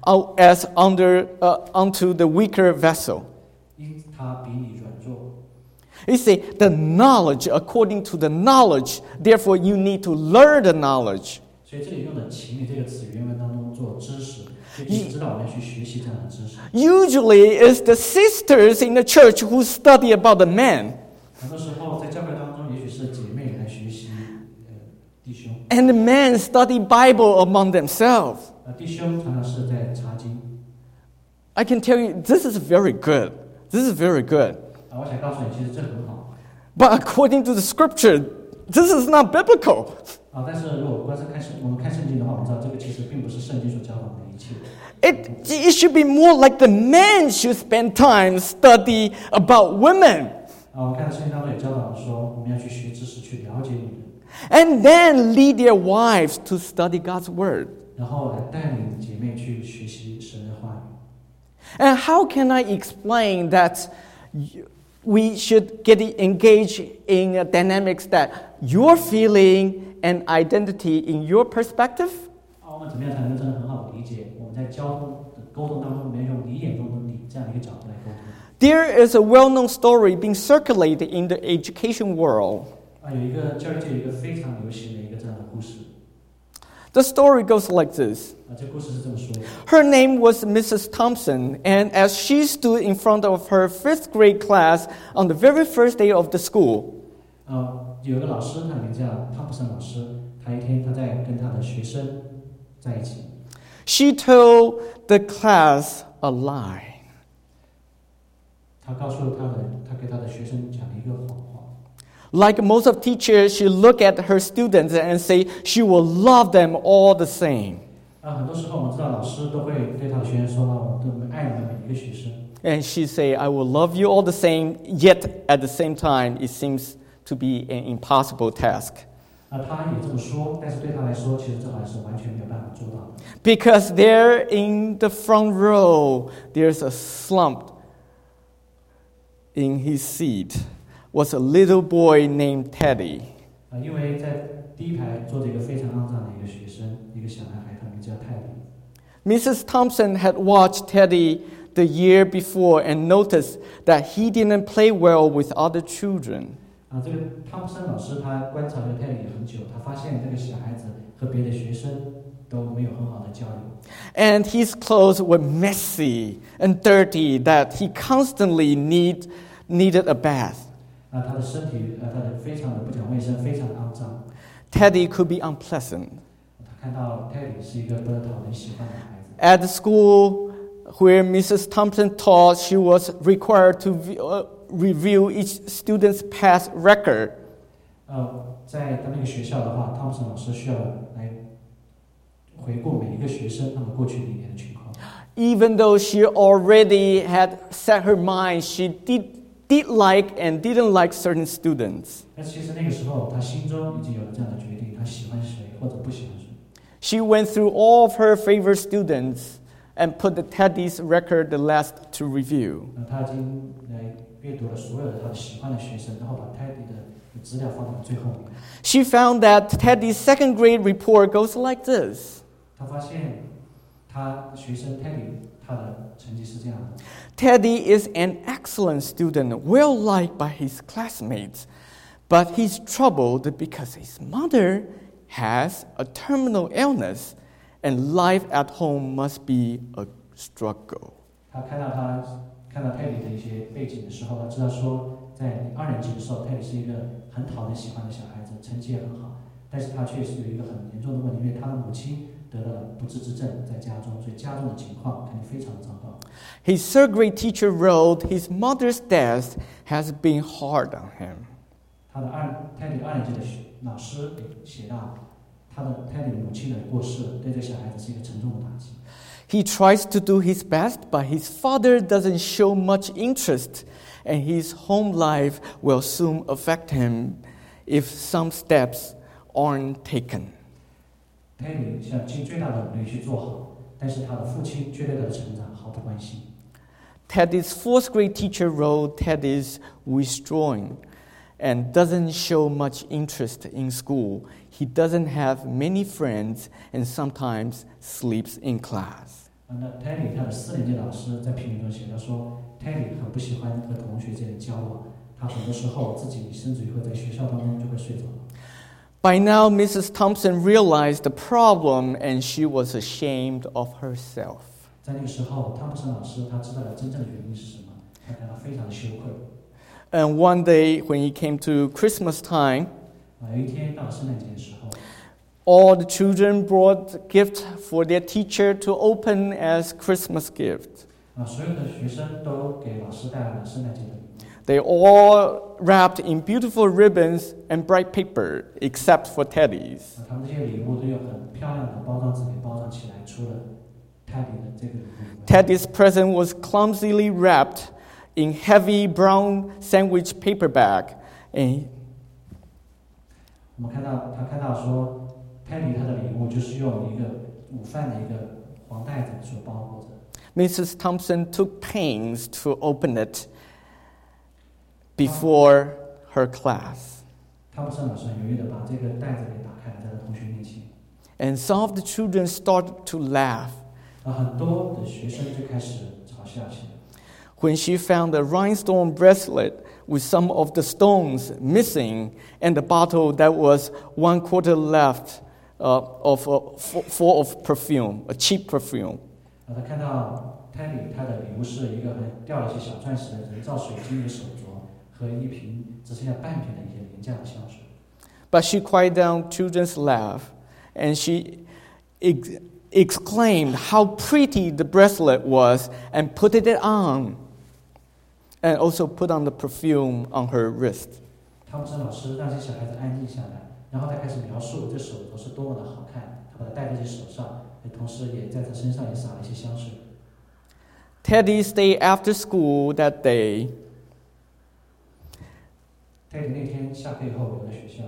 As unto the weaker vessel. 因他比你软弱。 He said, the knowledge, according to the knowledge, therefore you need to learn the knowledge. 所以这里用的情理这个词原文当中做知识，就意思知道我们要去学习这样的知识。 Usually it's the sisters in the church who study about the men. 很多时候在教会当中，也许是姐妹来学习弟兄。 And the men study Bible among themselves. 弟兄常常是在查经。 I can tell you, this is very good. This is very good. 我想告诉你，其实这很好。 But according to the scripture, this is not biblical. 但是如果我们看圣经的话，我们知道这个其实并不是圣经所教导的一切。 It should be more like the men should spend time study about women. 我看到圣经当中也教导说，我们要去学知识，去了解女人。 And then lead their wives to study God's word. 然后来带领姐妹去学习神的话语。 And how can I explain that we should get engaged in dynamics that your feeling and identity in your perspective? 我们怎么样才能真的很好的理解我们在沟通当中没有用你眼中的你这样一个角度来沟通。 There is a well-known story being circulated in the education world. 有一个教育界有一个非常流行的一个这样的故事。 The story goes like this. 这故事是这么说的。 Her name was Mrs. Thompson, and as she stood in front of her 5th grade class on the very first day of the school, 有一个老师，他名叫汤普森老师，他一天他在跟他的学生在一起。 she told the class a lie. 他给他的学生讲了一个谎话。 Like most of teachers, she looked at her students and say she will love them all the same. 很多时候我们知道老师都会对他的学生说我都爱你们每一个学生。 And she say, I will love you all the same, yet at the same time, it seems to be an impossible task. 他也这么说，但是对他来说，其实这还是完全没有办法做到的。 Because there in the front row, there's a slump in his seat, was a little boy named Teddy. 因为在第一排坐着一个非常肮脏的一个学生，一个小男孩，他名叫泰迪。 Mrs. Thompson had watched Teddy the year before and noticed that he didn't play well with other children. 这个汤普森老师他观察了泰迪很久，他发现这个小孩子和别的学生都没有很好的交流。 And his clothes were messy and dirty that he constantly needed a bath. 他的身体他的非常的不讲卫生，非常的肮脏。 Teddy could be unpleasant. 他看到泰迪是一个不讨人喜欢的孩子。 At the school where Mrs. Thompson taught, she was required to review each student's past record. 在他那个学校的话，汤普森老师需要来回顾每一个学生他们过去的一年的情况。 Even though she already had set her mind, she did like and didn't like certain students. 但其实那个时候，他心中已经有了这样的决定，他喜欢谁或者不喜欢谁。 She went through all of her favorite students and put the Teddy's record the last to review. 他已经来阅读了所有的他喜欢的学生，然后把 Teddy 的资料放到最后面。 She found that Teddy's 2nd grade report goes like this. 他发现他学生 Teddy 他的成绩是这样的。 Teddy is an excellent student, well liked by his classmates, but he's troubled because his mother has a terminal illness, and life at home must be a struggle. 他看到 Teddy 的一些背景的时候，他知道说，在2年级的时候 ，Teddy 是一个很讨人喜欢的小孩子，成绩也很好，但是他确实有一个很严重的问题，因为他的母亲得了不治之症，在家中，所以家中的情况肯定非常的糟糕。 His 3rd grade teacher wrote, his mother's death has been hard on him. 他的Teddy 2年级的老师写到，他的 Teddy 的母亲的过世，对这个小孩子是一个沉重的打击。 He tries to do his best, but his father doesn't show much interest, and his home life will soon affect him if some steps aren't taken. Teddy 想尽最大的努力去做好，但是他的父亲却对他的成长毫不关心。 Teddy's 4th grade teacher wrote Teddy's withdrawing and doesn't show much interest in school. He doesn't have many friends and sometimes sleeps in class. 那 Teddy 他的4年级老师在评语中写到说 ，Teddy 很不喜欢和同学之间的交往，他很多时候自己甚至于会在学校当中就会睡着。 By now, Mrs. Thompson realized the problem and she was ashamed of herself. 在那个时候，汤普森老师他知道了真正的原因是什么，他感到非常的羞愧。 And one day, when he came to Christmas time, 有一天到了圣诞节的时候， all the children brought gifts for their teacher to open as Christmas gifts. 所有的学生都给老师带来了圣诞节的礼物。 They all wrapped in beautiful ribbons and bright paper, except for Teddy's. 他们这些礼物都用很漂亮的包装纸给包装起来，除了 Teddy 的这个礼物。 Teddy's present was clumsily wrapped in heavy brown sandwich paper bag. And 我们他看到说 ，Teddy 他的礼物就是用一个午饭的一个黄袋子所包裹着。 Mrs. Thompson took pains to open it before her class. 汤普森老师很犹豫的把这个袋子给打开，在他同学面前。 And some of the children started to laugh. 很多的学生就开始嘲笑起来。 When she found a rhinestone bracelet with some of the stones missing and the bottle that was 1/4 left full of perfume, a cheap perfume. 他看到 Teddy 他的礼物是一个掉了一些小钻石的人造水晶的手镯和一瓶只剩下半瓶的一些廉价的香水。 But she quieted down children's laugh, and she exclaimed how pretty the bracelet was and put it on, and also put on the perfume on her wrist. 汤姆森老师让这些小孩子安静下来，然后他开始描述这手镯是多么的好看，他把它戴在手上，同时也在他身上也撒了一些香水。 Teddy stayed after school that day. Teddy 那天下课以后留在学校。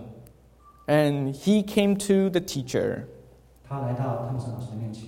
And he came to the teacher. 他来到汤姆森老师的面前。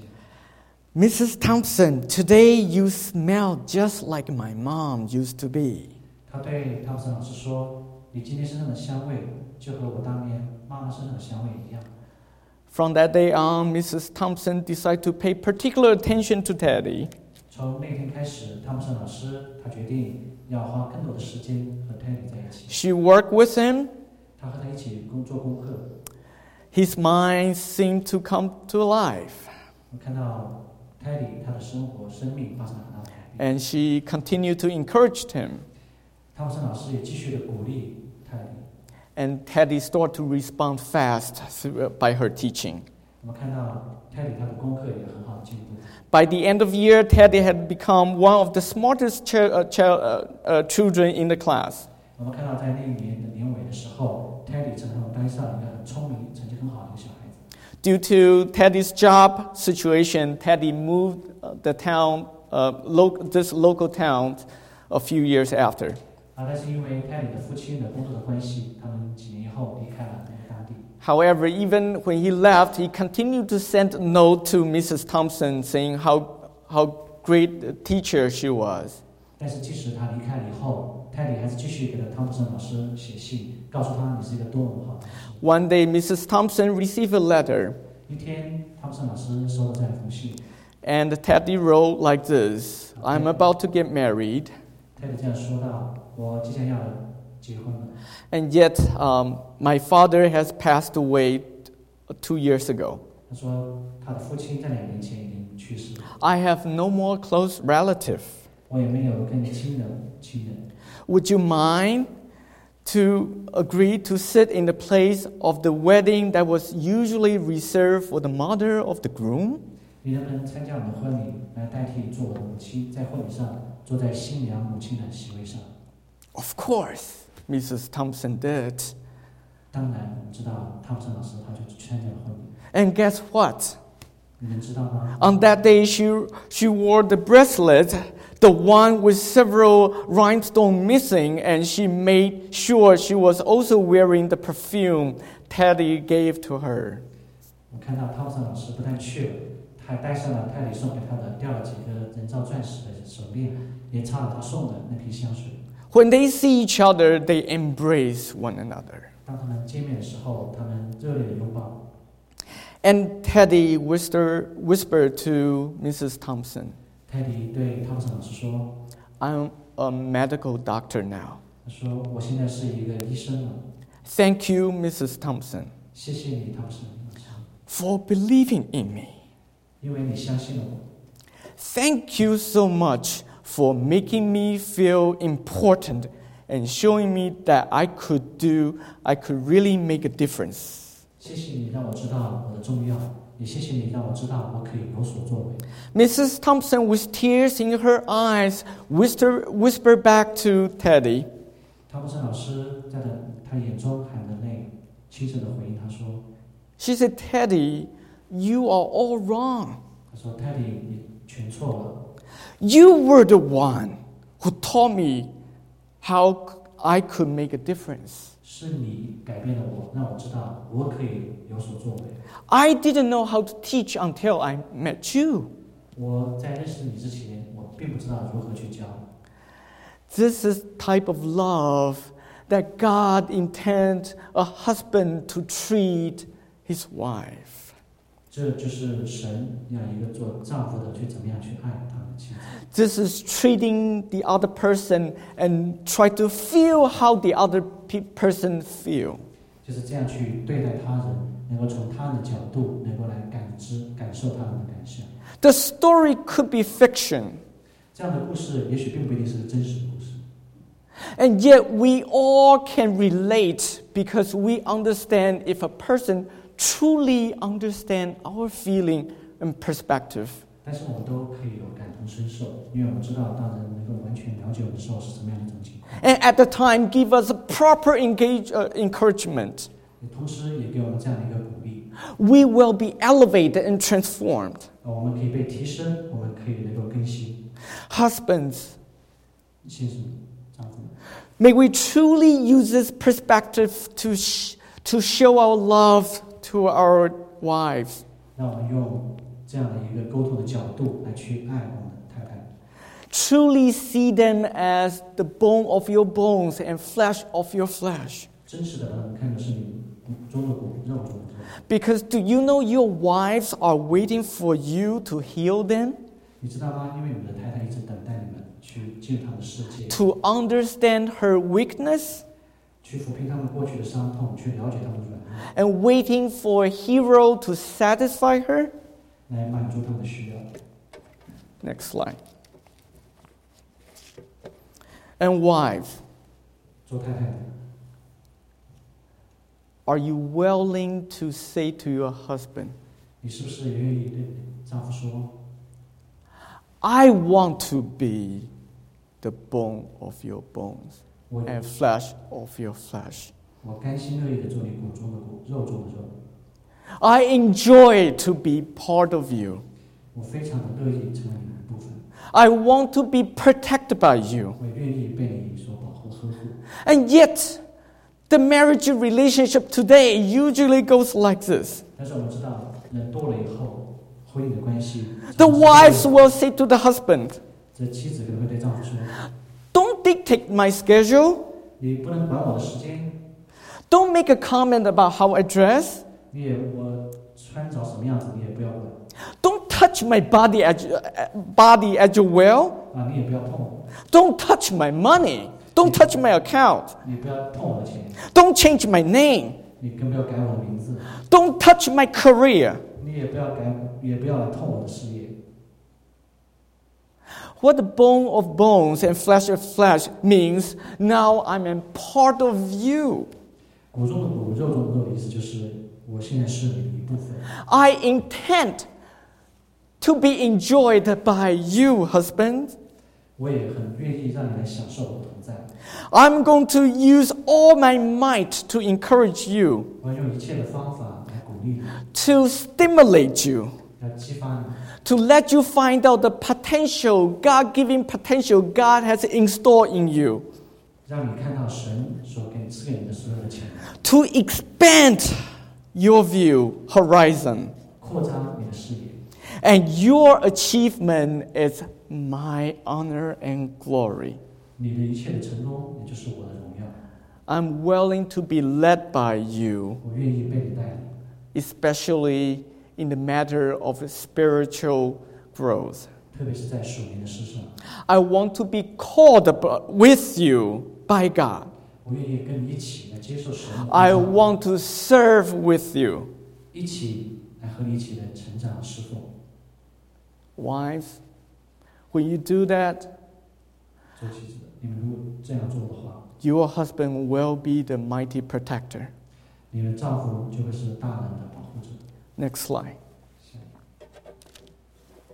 Mrs. Thompson, today you smell just like my mom used to be. 他对汤姆森老师说：“你今天身上的香味，就和我当年妈妈身上的香味一样。” From that day on, Mrs. Thompson decided to pay particular attention to Teddy. 从那天开始，汤姆森老师他决定要花更多的时间和 Teddy 在一起。 She worked with him. 他和他一起做功课。 His mind seemed to come to life. 我看到 Teddy 他的生命发生了很大的改变。 And she continued to encourage him. 汤姆森老师也继续的鼓励 Teddy. And Teddy started to respond fast by her teaching. 我们看到 Teddy 他的功课也很好的进步。 By the end of the year, Teddy had become one of the smartest children in the class. 我们看到在那一年的年尾的时候 ，Teddy 成了我们班上一个很聪明、成绩很好的一个小孩子。 Due to Teddy's job situation, Teddy moved the town, this local town, a few years after. 但是因为 Teddy 的父亲的工作的关系，他们几年以后离开了那个当地。 However, even when he left, he continued to send a note to Mrs. Thompson saying how great a teacher she was. 但是即使他离开了以后 ，Teddy 还是继续给汤姆森老师写信，告诉他你是一个多么好的老师。 One day, Mrs. Thompson received a letter. 一天，汤姆森老师收到这样一封信。 And Teddy wrote like this: I'm about to get married. Teddy 这样说道：“我即将要结婚了。” And yet, my father has passed away 2 years ago. 他说他的父亲在2年前已经去世了。 I have no more close relative. 我也没有更亲人。 Would you mind to agree to sit in the place of the wedding that was usually reserved for the mother of the groom? 你能不能参加我们的婚礼，来代替做我的母亲，在婚礼上坐在新娘母亲的席位上？ Of course, Mrs. Thompson did. 当然，我们知道汤姆森老师他就去参加了婚礼。 And guess what? 你们知道吗？ On that day, she wore the bracelet, the one with several rhinestones missing, and she made sure she was also wearing the perfume Teddy gave to her. 我看到汤姆森老师不但去了，他还戴上了泰迪送给他的掉了几个人造钻石的手链，也擦了他送的那瓶香水。 When they see each other, they embrace one another. 当他们见面的时候，他们热烈的拥抱。 And Teddy whispered to Mrs. Thompson, Teddy 对汤姆森老师说 I'm a medical doctor now. 他说我现在是一个医生了。 Thank you, Mrs. Thompson, 谢谢你，汤姆森老师， for believing in me. 因为你相信了我。 Thank you so much for making me feel important and showing me that I could really make a difference. 谢谢你让我知道我的重要，也谢谢你让我知道我可以有所作为。 Mrs. Thompson, with tears in her eyes, whispered back to Teddy, 汤姆森老师在他眼中含着泪，轻声的回应他说 she said, Teddy, you are all wrong. 他说 Teddy 你全错了， You were the one who taught me how I could make a difference. 是你改变了我，让我知道我可以有所作为。 I didn't know how to teach until I met you. 我在认识你之前，我并不知道如何去教。 This is the type of love that God intends a husband to treat his wife. 这就是神让一个做丈夫的去怎么样去爱他的妻子。 This is treating the other person and try to feel how the other person feel. 就是这样去对待他人，能够从他的角度能够来感受他们的感受。 The story could be fiction. 这样的故事也许并不一定是个真实的故事。 And yet we all can relate because we understand if a person truly understand our feeling and perspective. 但是我们都可以有感同身受，因为我们知道当人能够完全了解我们的时候是什么样的一种情况。 And at the time give us a proper encouragement. 同时也给我们这样的一个鼓励。 We will be elevated and transformed. 我们可以被提升，我们可以能够更新。 Husbands, 先生，丈夫们。 may we truly use this perspective to show our love to our wives. 让我们用这样的一个沟通的角度来去爱我们的太太。 Truly see them as the bone of your bones and flesh of your flesh. 真实的让我们看的是你中的骨，肉中的肉。 Because do you know your wives are waiting for you to heal them? 你知道吗？因为你的太太一直等待你们去进入她的世界， To understand her weakness 去抚平他们过去的伤痛，去了解他们的软弱， and waiting for a hero to satisfy her? 来满足他们的需要。 Next slide. And wives, 做太太的， are you willing to say to your husband, 你是不是也愿意对丈夫说 I want to be the bone of your bones 我 and flesh of your flesh? 我甘心乐意的做你骨中的骨，肉中的肉。 I enjoy to be part of you. 我非常的乐意成为你的一部分， I want to be protected by you. 我也愿意被你所保护呵护。 And yet, the marriage relationship today usually goes like this. 但是我们知道，人多了以后，婚姻的关系， The wives will say to the husband, 这妻子可能会对丈夫说 don't dictate my schedule. 你不能管我的时间， Don't make a comment about how I dress. 你也我穿着什么样子，你也不要管 Don't touch my body at your will. 啊，你也不要碰我， Don't touch my money. Don't touch my account. 你不要碰我的钱， Don't change my name. 你更不要改我的名字， Don't touch my career. 你也不要来碰我的事业。 What the bone of bones and flesh of flesh means, now I'm a part of you. 骨中的骨，肉中的肉的意思就是，我现在是你的一部分。 I intend to be enjoyed by you, husband. 我也很愿意让你来享受我的同在。 I'm going to use all my might to encourage you, 我要用一切的方法来鼓励你， to stimulate you, 来激发你， to let you find out the potential, God-given potential God has installed in you, 让你看到神所赐给你的所有的潜能， to expand your view horizon. 扩张你的视野。 And your achievement is my honor and glory. 你的一切的成功，也就是我的荣耀。 I'm willing to be led by you, 我愿意被你带领， especially in the matter of spiritual growth. 特别是在属灵的事上。 I want to be called with you by God. 我愿意跟你一起来接受神的呼召 I want to serve with you. 一起来和你一起来成长侍奉。 Wives, when you do that, 做妻子的，你们如果这样做的话， your husband will be the mighty protector. 你的丈夫就会是大能的保护者。 Next slide. 下一个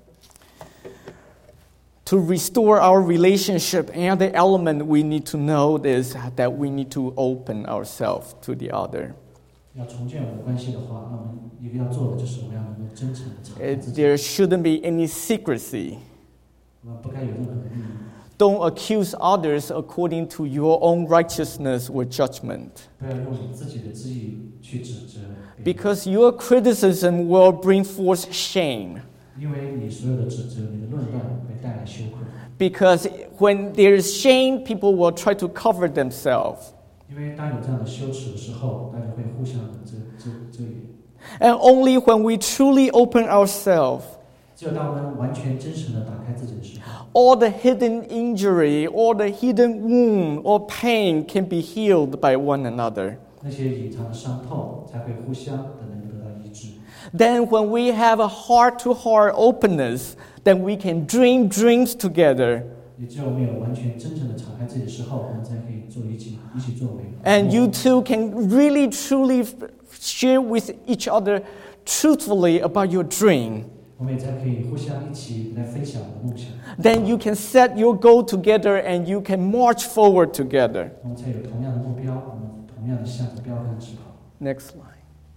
To restore our relationship, another element we need to know is that we need to open ourselves to the other. 要重建我们的关系的话，那我们一个要做的就是我们要能够真诚的敞开自己， There shouldn't be any secrecy. 我们不该有任何的秘密。 Don't accuse others according to your own righteousness or judgment, 不要用你自己的知意去指责别人， because your criticism will bring forth shame. 因为你所有的指责、你的论断会带来羞愧。 Because when there is shame, people will try to cover themselves. 因为当有这样的羞耻的时候，大家会互相的遮掩。 And only when we truly open ourselves, 只有当我们完全真诚地打开自己的时候， all the hidden injury, all the hidden wound or pain can be healed by one another. 那些隐藏的伤痛才会互相的能够得到医治。 Then when we have a heart-to-heart openness, then we can dream dreams together. 也只有我们有完全真诚地敞开自己的时候，我们才可以一起作为。 And you two can really, truly share with each other truthfully about your dream. 我们也才可以互相一起来分享我的梦想。 Then you can set your goal together and you can march forward together. 我们才有同样的目标，我们同样的向着标杆直跑。 Next slide.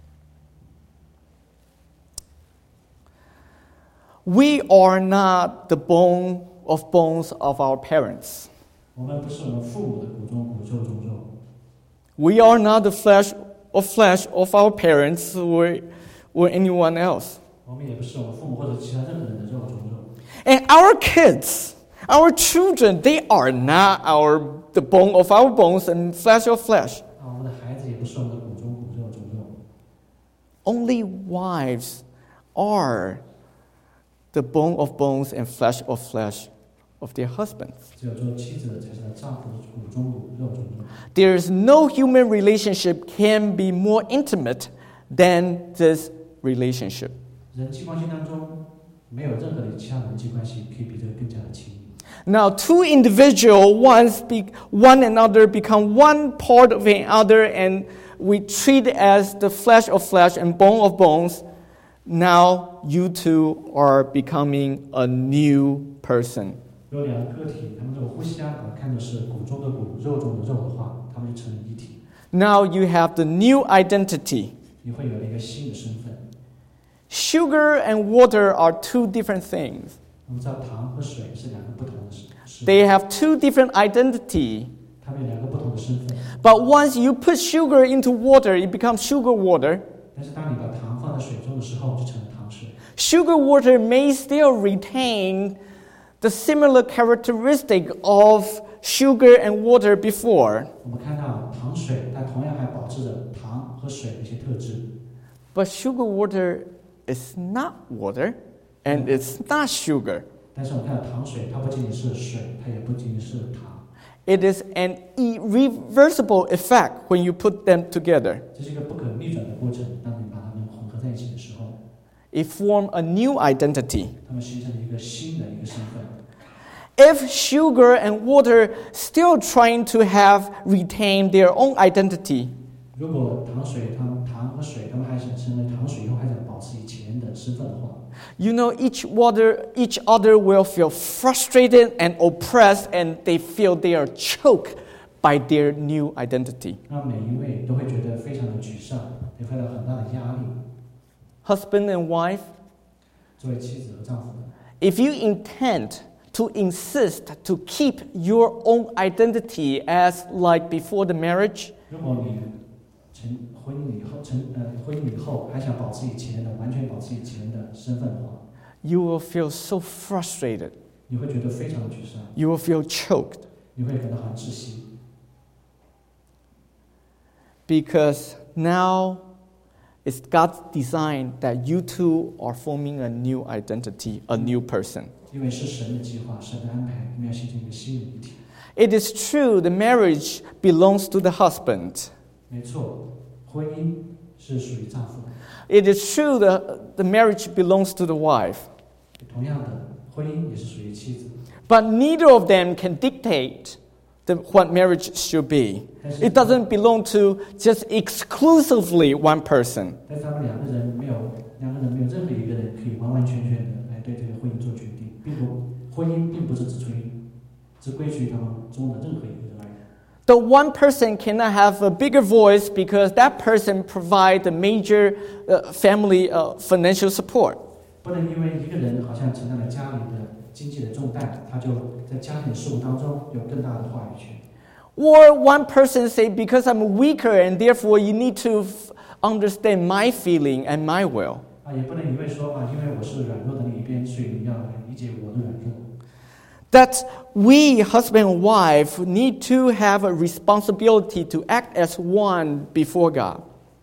We are not the bone of bones of our parents. 我们不是我们父母的骨中骨肉中肉， We are not the flesh of our parents or anyone else. 我们也不是我们父母或者其他任何人的肉中肉。 And our kids, our children, they are not the bone of our bones and flesh of flesh. 我们的孩子也不是我们的骨中骨肉中肉。 Only wives are the bone of bones and flesh of their husbands. 只有做妻子的才是她丈夫的骨中骨肉中肉。 There is no human relationship can be more intimate than this relationship. 人际关系当中，没有任何的其他人际关系可以比这个更加的亲密。 Now, two individuals one another become one part of another, and we treat it as the flesh of flesh and bone of bones. Now, you two are becoming a new person. 有两个个体，他们如果互相看作是骨中的骨、肉中的肉的话，他们就成了一体。 Now you have the new identity. 你会有了一个新的身份。 Sugar and water are two different things. 我们知道糖和水是两个不同的事， They have two different identity. 他们有两个不同的身份。 But once you put sugar into water, it becomes sugar water. 但是当你把糖放在水中的时候，就成了糖水。 Sugar water may still retain the similar characteristic of sugar and water before. 我们看到糖水，它同样还保持着糖和水的一些特质。 But sugar water is not water, and it's not sugar. 但是我们看到糖水，它不仅仅是水，它也不仅仅是糖， It is an irreversible effect when you put them together. 这是一个不可逆转的过程。当你把它们混合在一起的时候， It forms a new identity. 它们形成了一个新的一个身份。 If sugar and water still trying to retain their own identity, 如果糖和水，它们还想成为糖水以后还想保持以前的身份的话， you know, each other will feel frustrated and oppressed, and they feel they are choked by their new identity. 那每一位都会觉得非常的沮丧，也会有很大的压力。 Husband and wife, 作为妻子和丈夫的， if you intend to insist to keep your own identity as like before the marriage, 如果你婚姻以后还想保持完全保持以前的身份的话， you will feel so frustrated. 你会觉得非常的沮丧， You will feel choked 你会感到很窒息， because now it's God's design that you two are forming a new identity, a new person. 因为是神的计划，神的安排，你们要形成一个新的一体。 It is true the marriage belongs to the husband. 没错，婚姻是属于丈夫的， It is true the marriage belongs to the wife. 同样的，婚姻也是属于妻子。 But neither of them can dictate what marriage should be. It doesn't belong to just exclusively one person. 但是他们两个人没有任何一个人可以完完全全的来对这个婚姻做决定，婚姻并不是只归属于他们中的任何一个人而已。 The one person cannot have a bigger voice because that person provides the major family financial support. 不能因为一个人好像承担了家里的经济的重担，他就在家庭事务当中有更大的话语权。 Or one person say, because I'm weaker and therefore you need to understand my feeling and my will. 也不能因为说因为我是软弱的那一边，所以你要来理解我的软弱。 That we, husband and wife, need to have a responsibility to act as one before God.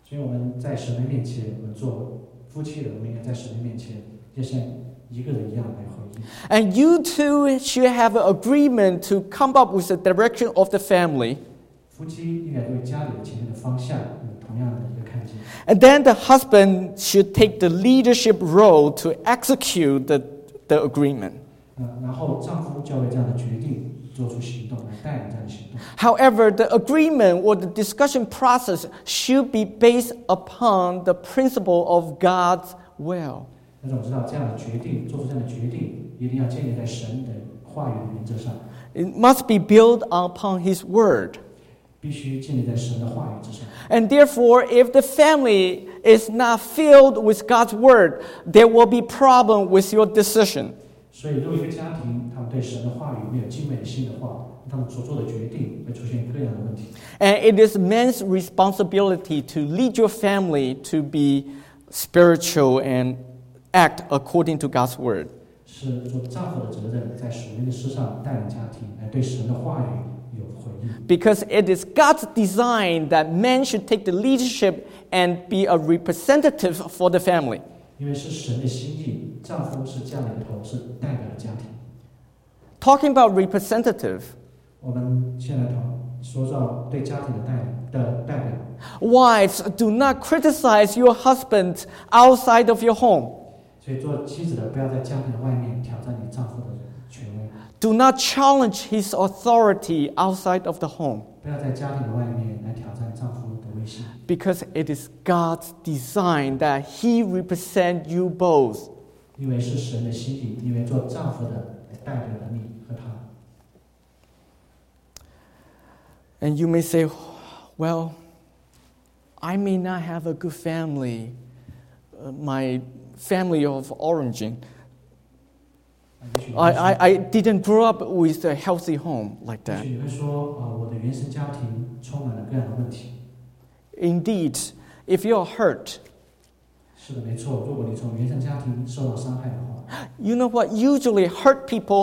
所以我们在神的面前，我们做夫妻的，我们应该在神的面前，就像一个人一样来回应。 And you two should have an agreement to come up with the direction of the family. 夫妻应该对家里的前面的方向有同样的一个看见。 And then the husband should take the leadership role to execute the agreement. 然后丈夫就要为这样的决定做出行动，来带领这样的行动。 However, the agreement or the discussion process should be based upon the principle of God's will. 但是我知道这样的决定，做出这样的决定，一定要建立在神的话语的原则上。 It must be built upon His word. 必须建立在神的话语之上。 And therefore, if the family is not filled with God's word, there will be problem with your decision. 所以，如果一个家庭他们对神的话语没有敬畏的心的话，他们所做的决定会出现各样的问题。 And it is man's responsibility to lead your family to be spiritual and act according to God's word. 是做丈夫的责任，在属灵的事上带领家庭，来对神的话语有回应。 Because it is God's design that men should take the leadership and be a representative for the family. 因为是神的心意，丈夫是家里的头，是代表了家庭。 Talking about representative, 我们现在说到对家庭的代表。 wives, do not criticize your husband outside of your home. 所以做妻子的不要在家庭的外面挑战你丈夫的权威。 Do not challenge his authority outside of the home. 不要在家庭的外面来挑战丈夫的威信。 Because it is God's design that He represent you both. 因为是神的心意，因为做丈夫的代表了你和他。 And you may say, well, I may not have a good family. My family of origin. I didn't grow up with a healthy home like 也 that. 许你会说，我的原生家庭充满了各样的问题。 Indeed, if you're hurt, 是的，没错。如果你从原生家庭受到伤害的话， you know what? Usually hurt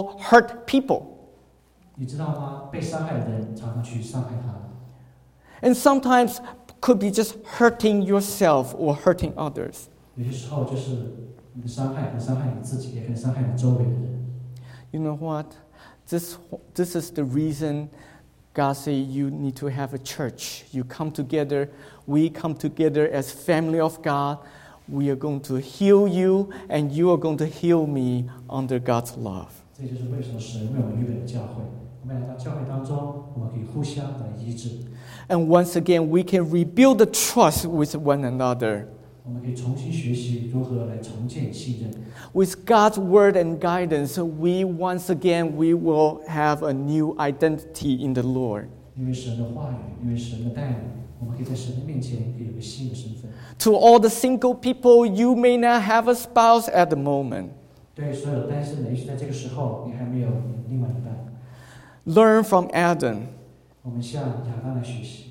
people. 你知道吗？被伤害的人常常去伤害他， And sometimes could be just hurting yourself or hurting others. 有些时候就是你的伤害，可能伤害你自己，也可能伤害你周围的人。 You know what? This is the reason God said you need to have a church. You come together. We come together as family of God. We are going to heal you, and you are going to heal me under God's love. 这就是为什么神为我们预备的教会。我们来到教会当中，我们可以互相来医治。 And once again, we can rebuild the trust with one another. 我们可以重新学习如何来重建信任。 With God's word and guidance, once again we will have a new identity in the Lord. 因为神的话语，因为神的带领，我们可以在神的面前可以有个新的身份。 To all the single people, you may not have a spouse at the moment. 对所有单身的，也许在这个时候你还没有另外一半。 Learn from Adam. 我们向亚当来学习。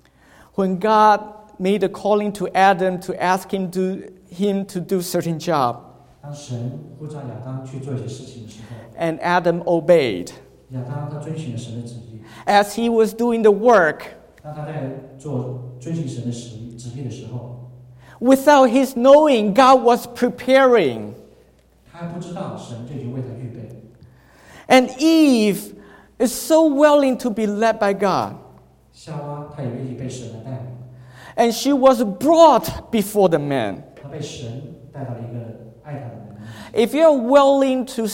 When God made a calling to Adam to ask him to do certain job, 当神呼召亚当去做一些事情的时候， and Adam obeyed. 亚当他遵循了神的旨意。 As he was doing the work, 当他在遵循神的旨意的时候， without his knowing, God was preparing. 他还不知道神就已经为他预备。 And Eve is so willing to be led by God. 夏娃她也愿意被神来带领， And she was brought before the man. 她被神带到了一个爱她的人。 If you're willing to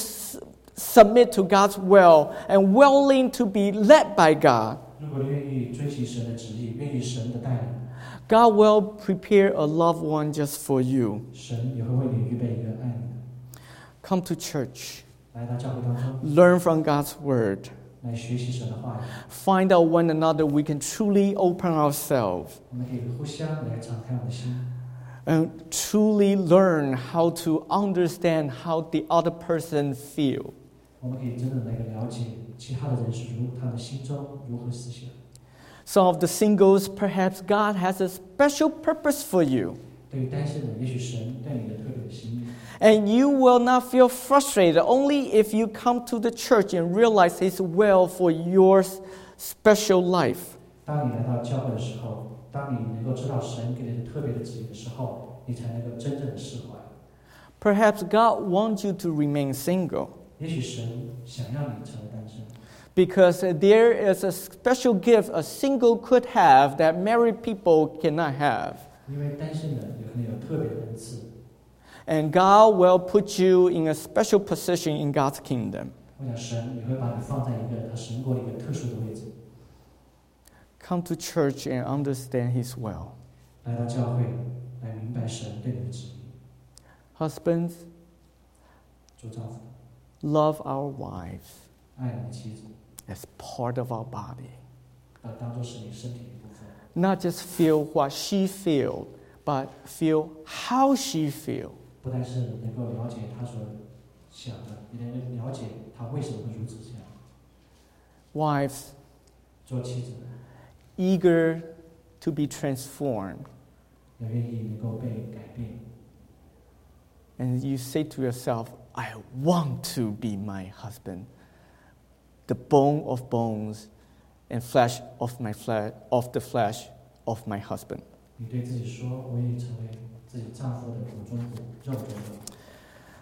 submit to God's will and willing to be led by God, 如果你愿意遵循神的旨意，愿意神的带领， God will prepare a loved one just for you. 神也会为你预备一个爱你的。 Come to church. 来到教会当中， Learn from God's word. 来学习神的话语， Find out one another. We can truly open ourselves 我们可以互相来敞开我们的心， and truly learn how to understand how the other person feels. 我们可以真正的来了解其他的人是他的心中如何思想。 Some of the singles, perhaps God has a special purpose for you. 对于单身人，也许神对你的特别的心意， And you will not feel frustrated only if you come to the church and realize His will for your special life. 当你来到教会的时候， 当你能够知道神给你的特别的旨意的时候，你才能够真正的释怀。 Perhaps God wants you to remain single 也许神想要你成为单身， because there is a special gift a single could have that married people cannot have. 因为单身人可能有特别的恩赐。 And God will put you in a special position in God's kingdom. 我想神也会把你放在一个他神国里一个特殊的位置。 Come to church and understand His will. 来到教会，来明白神对你的旨意。 Husbands, 做丈夫， love our wives 爱你的妻子， as part of our body. 要当作是你身体的一部分。 Not just feel what she feels, but feel how she feels. 不但是能够了解他所想的，也能够了解他为什么会如此想。 Wives, 做妻子， eager to be transformed. 要愿意能够被改变。 And you say to yourself, I want to be my husband, the bone of bones and flesh of my flesh, of the flesh of my husband. 你对自己说：“我愿意成为自己丈夫的骨中骨，肉中肉。”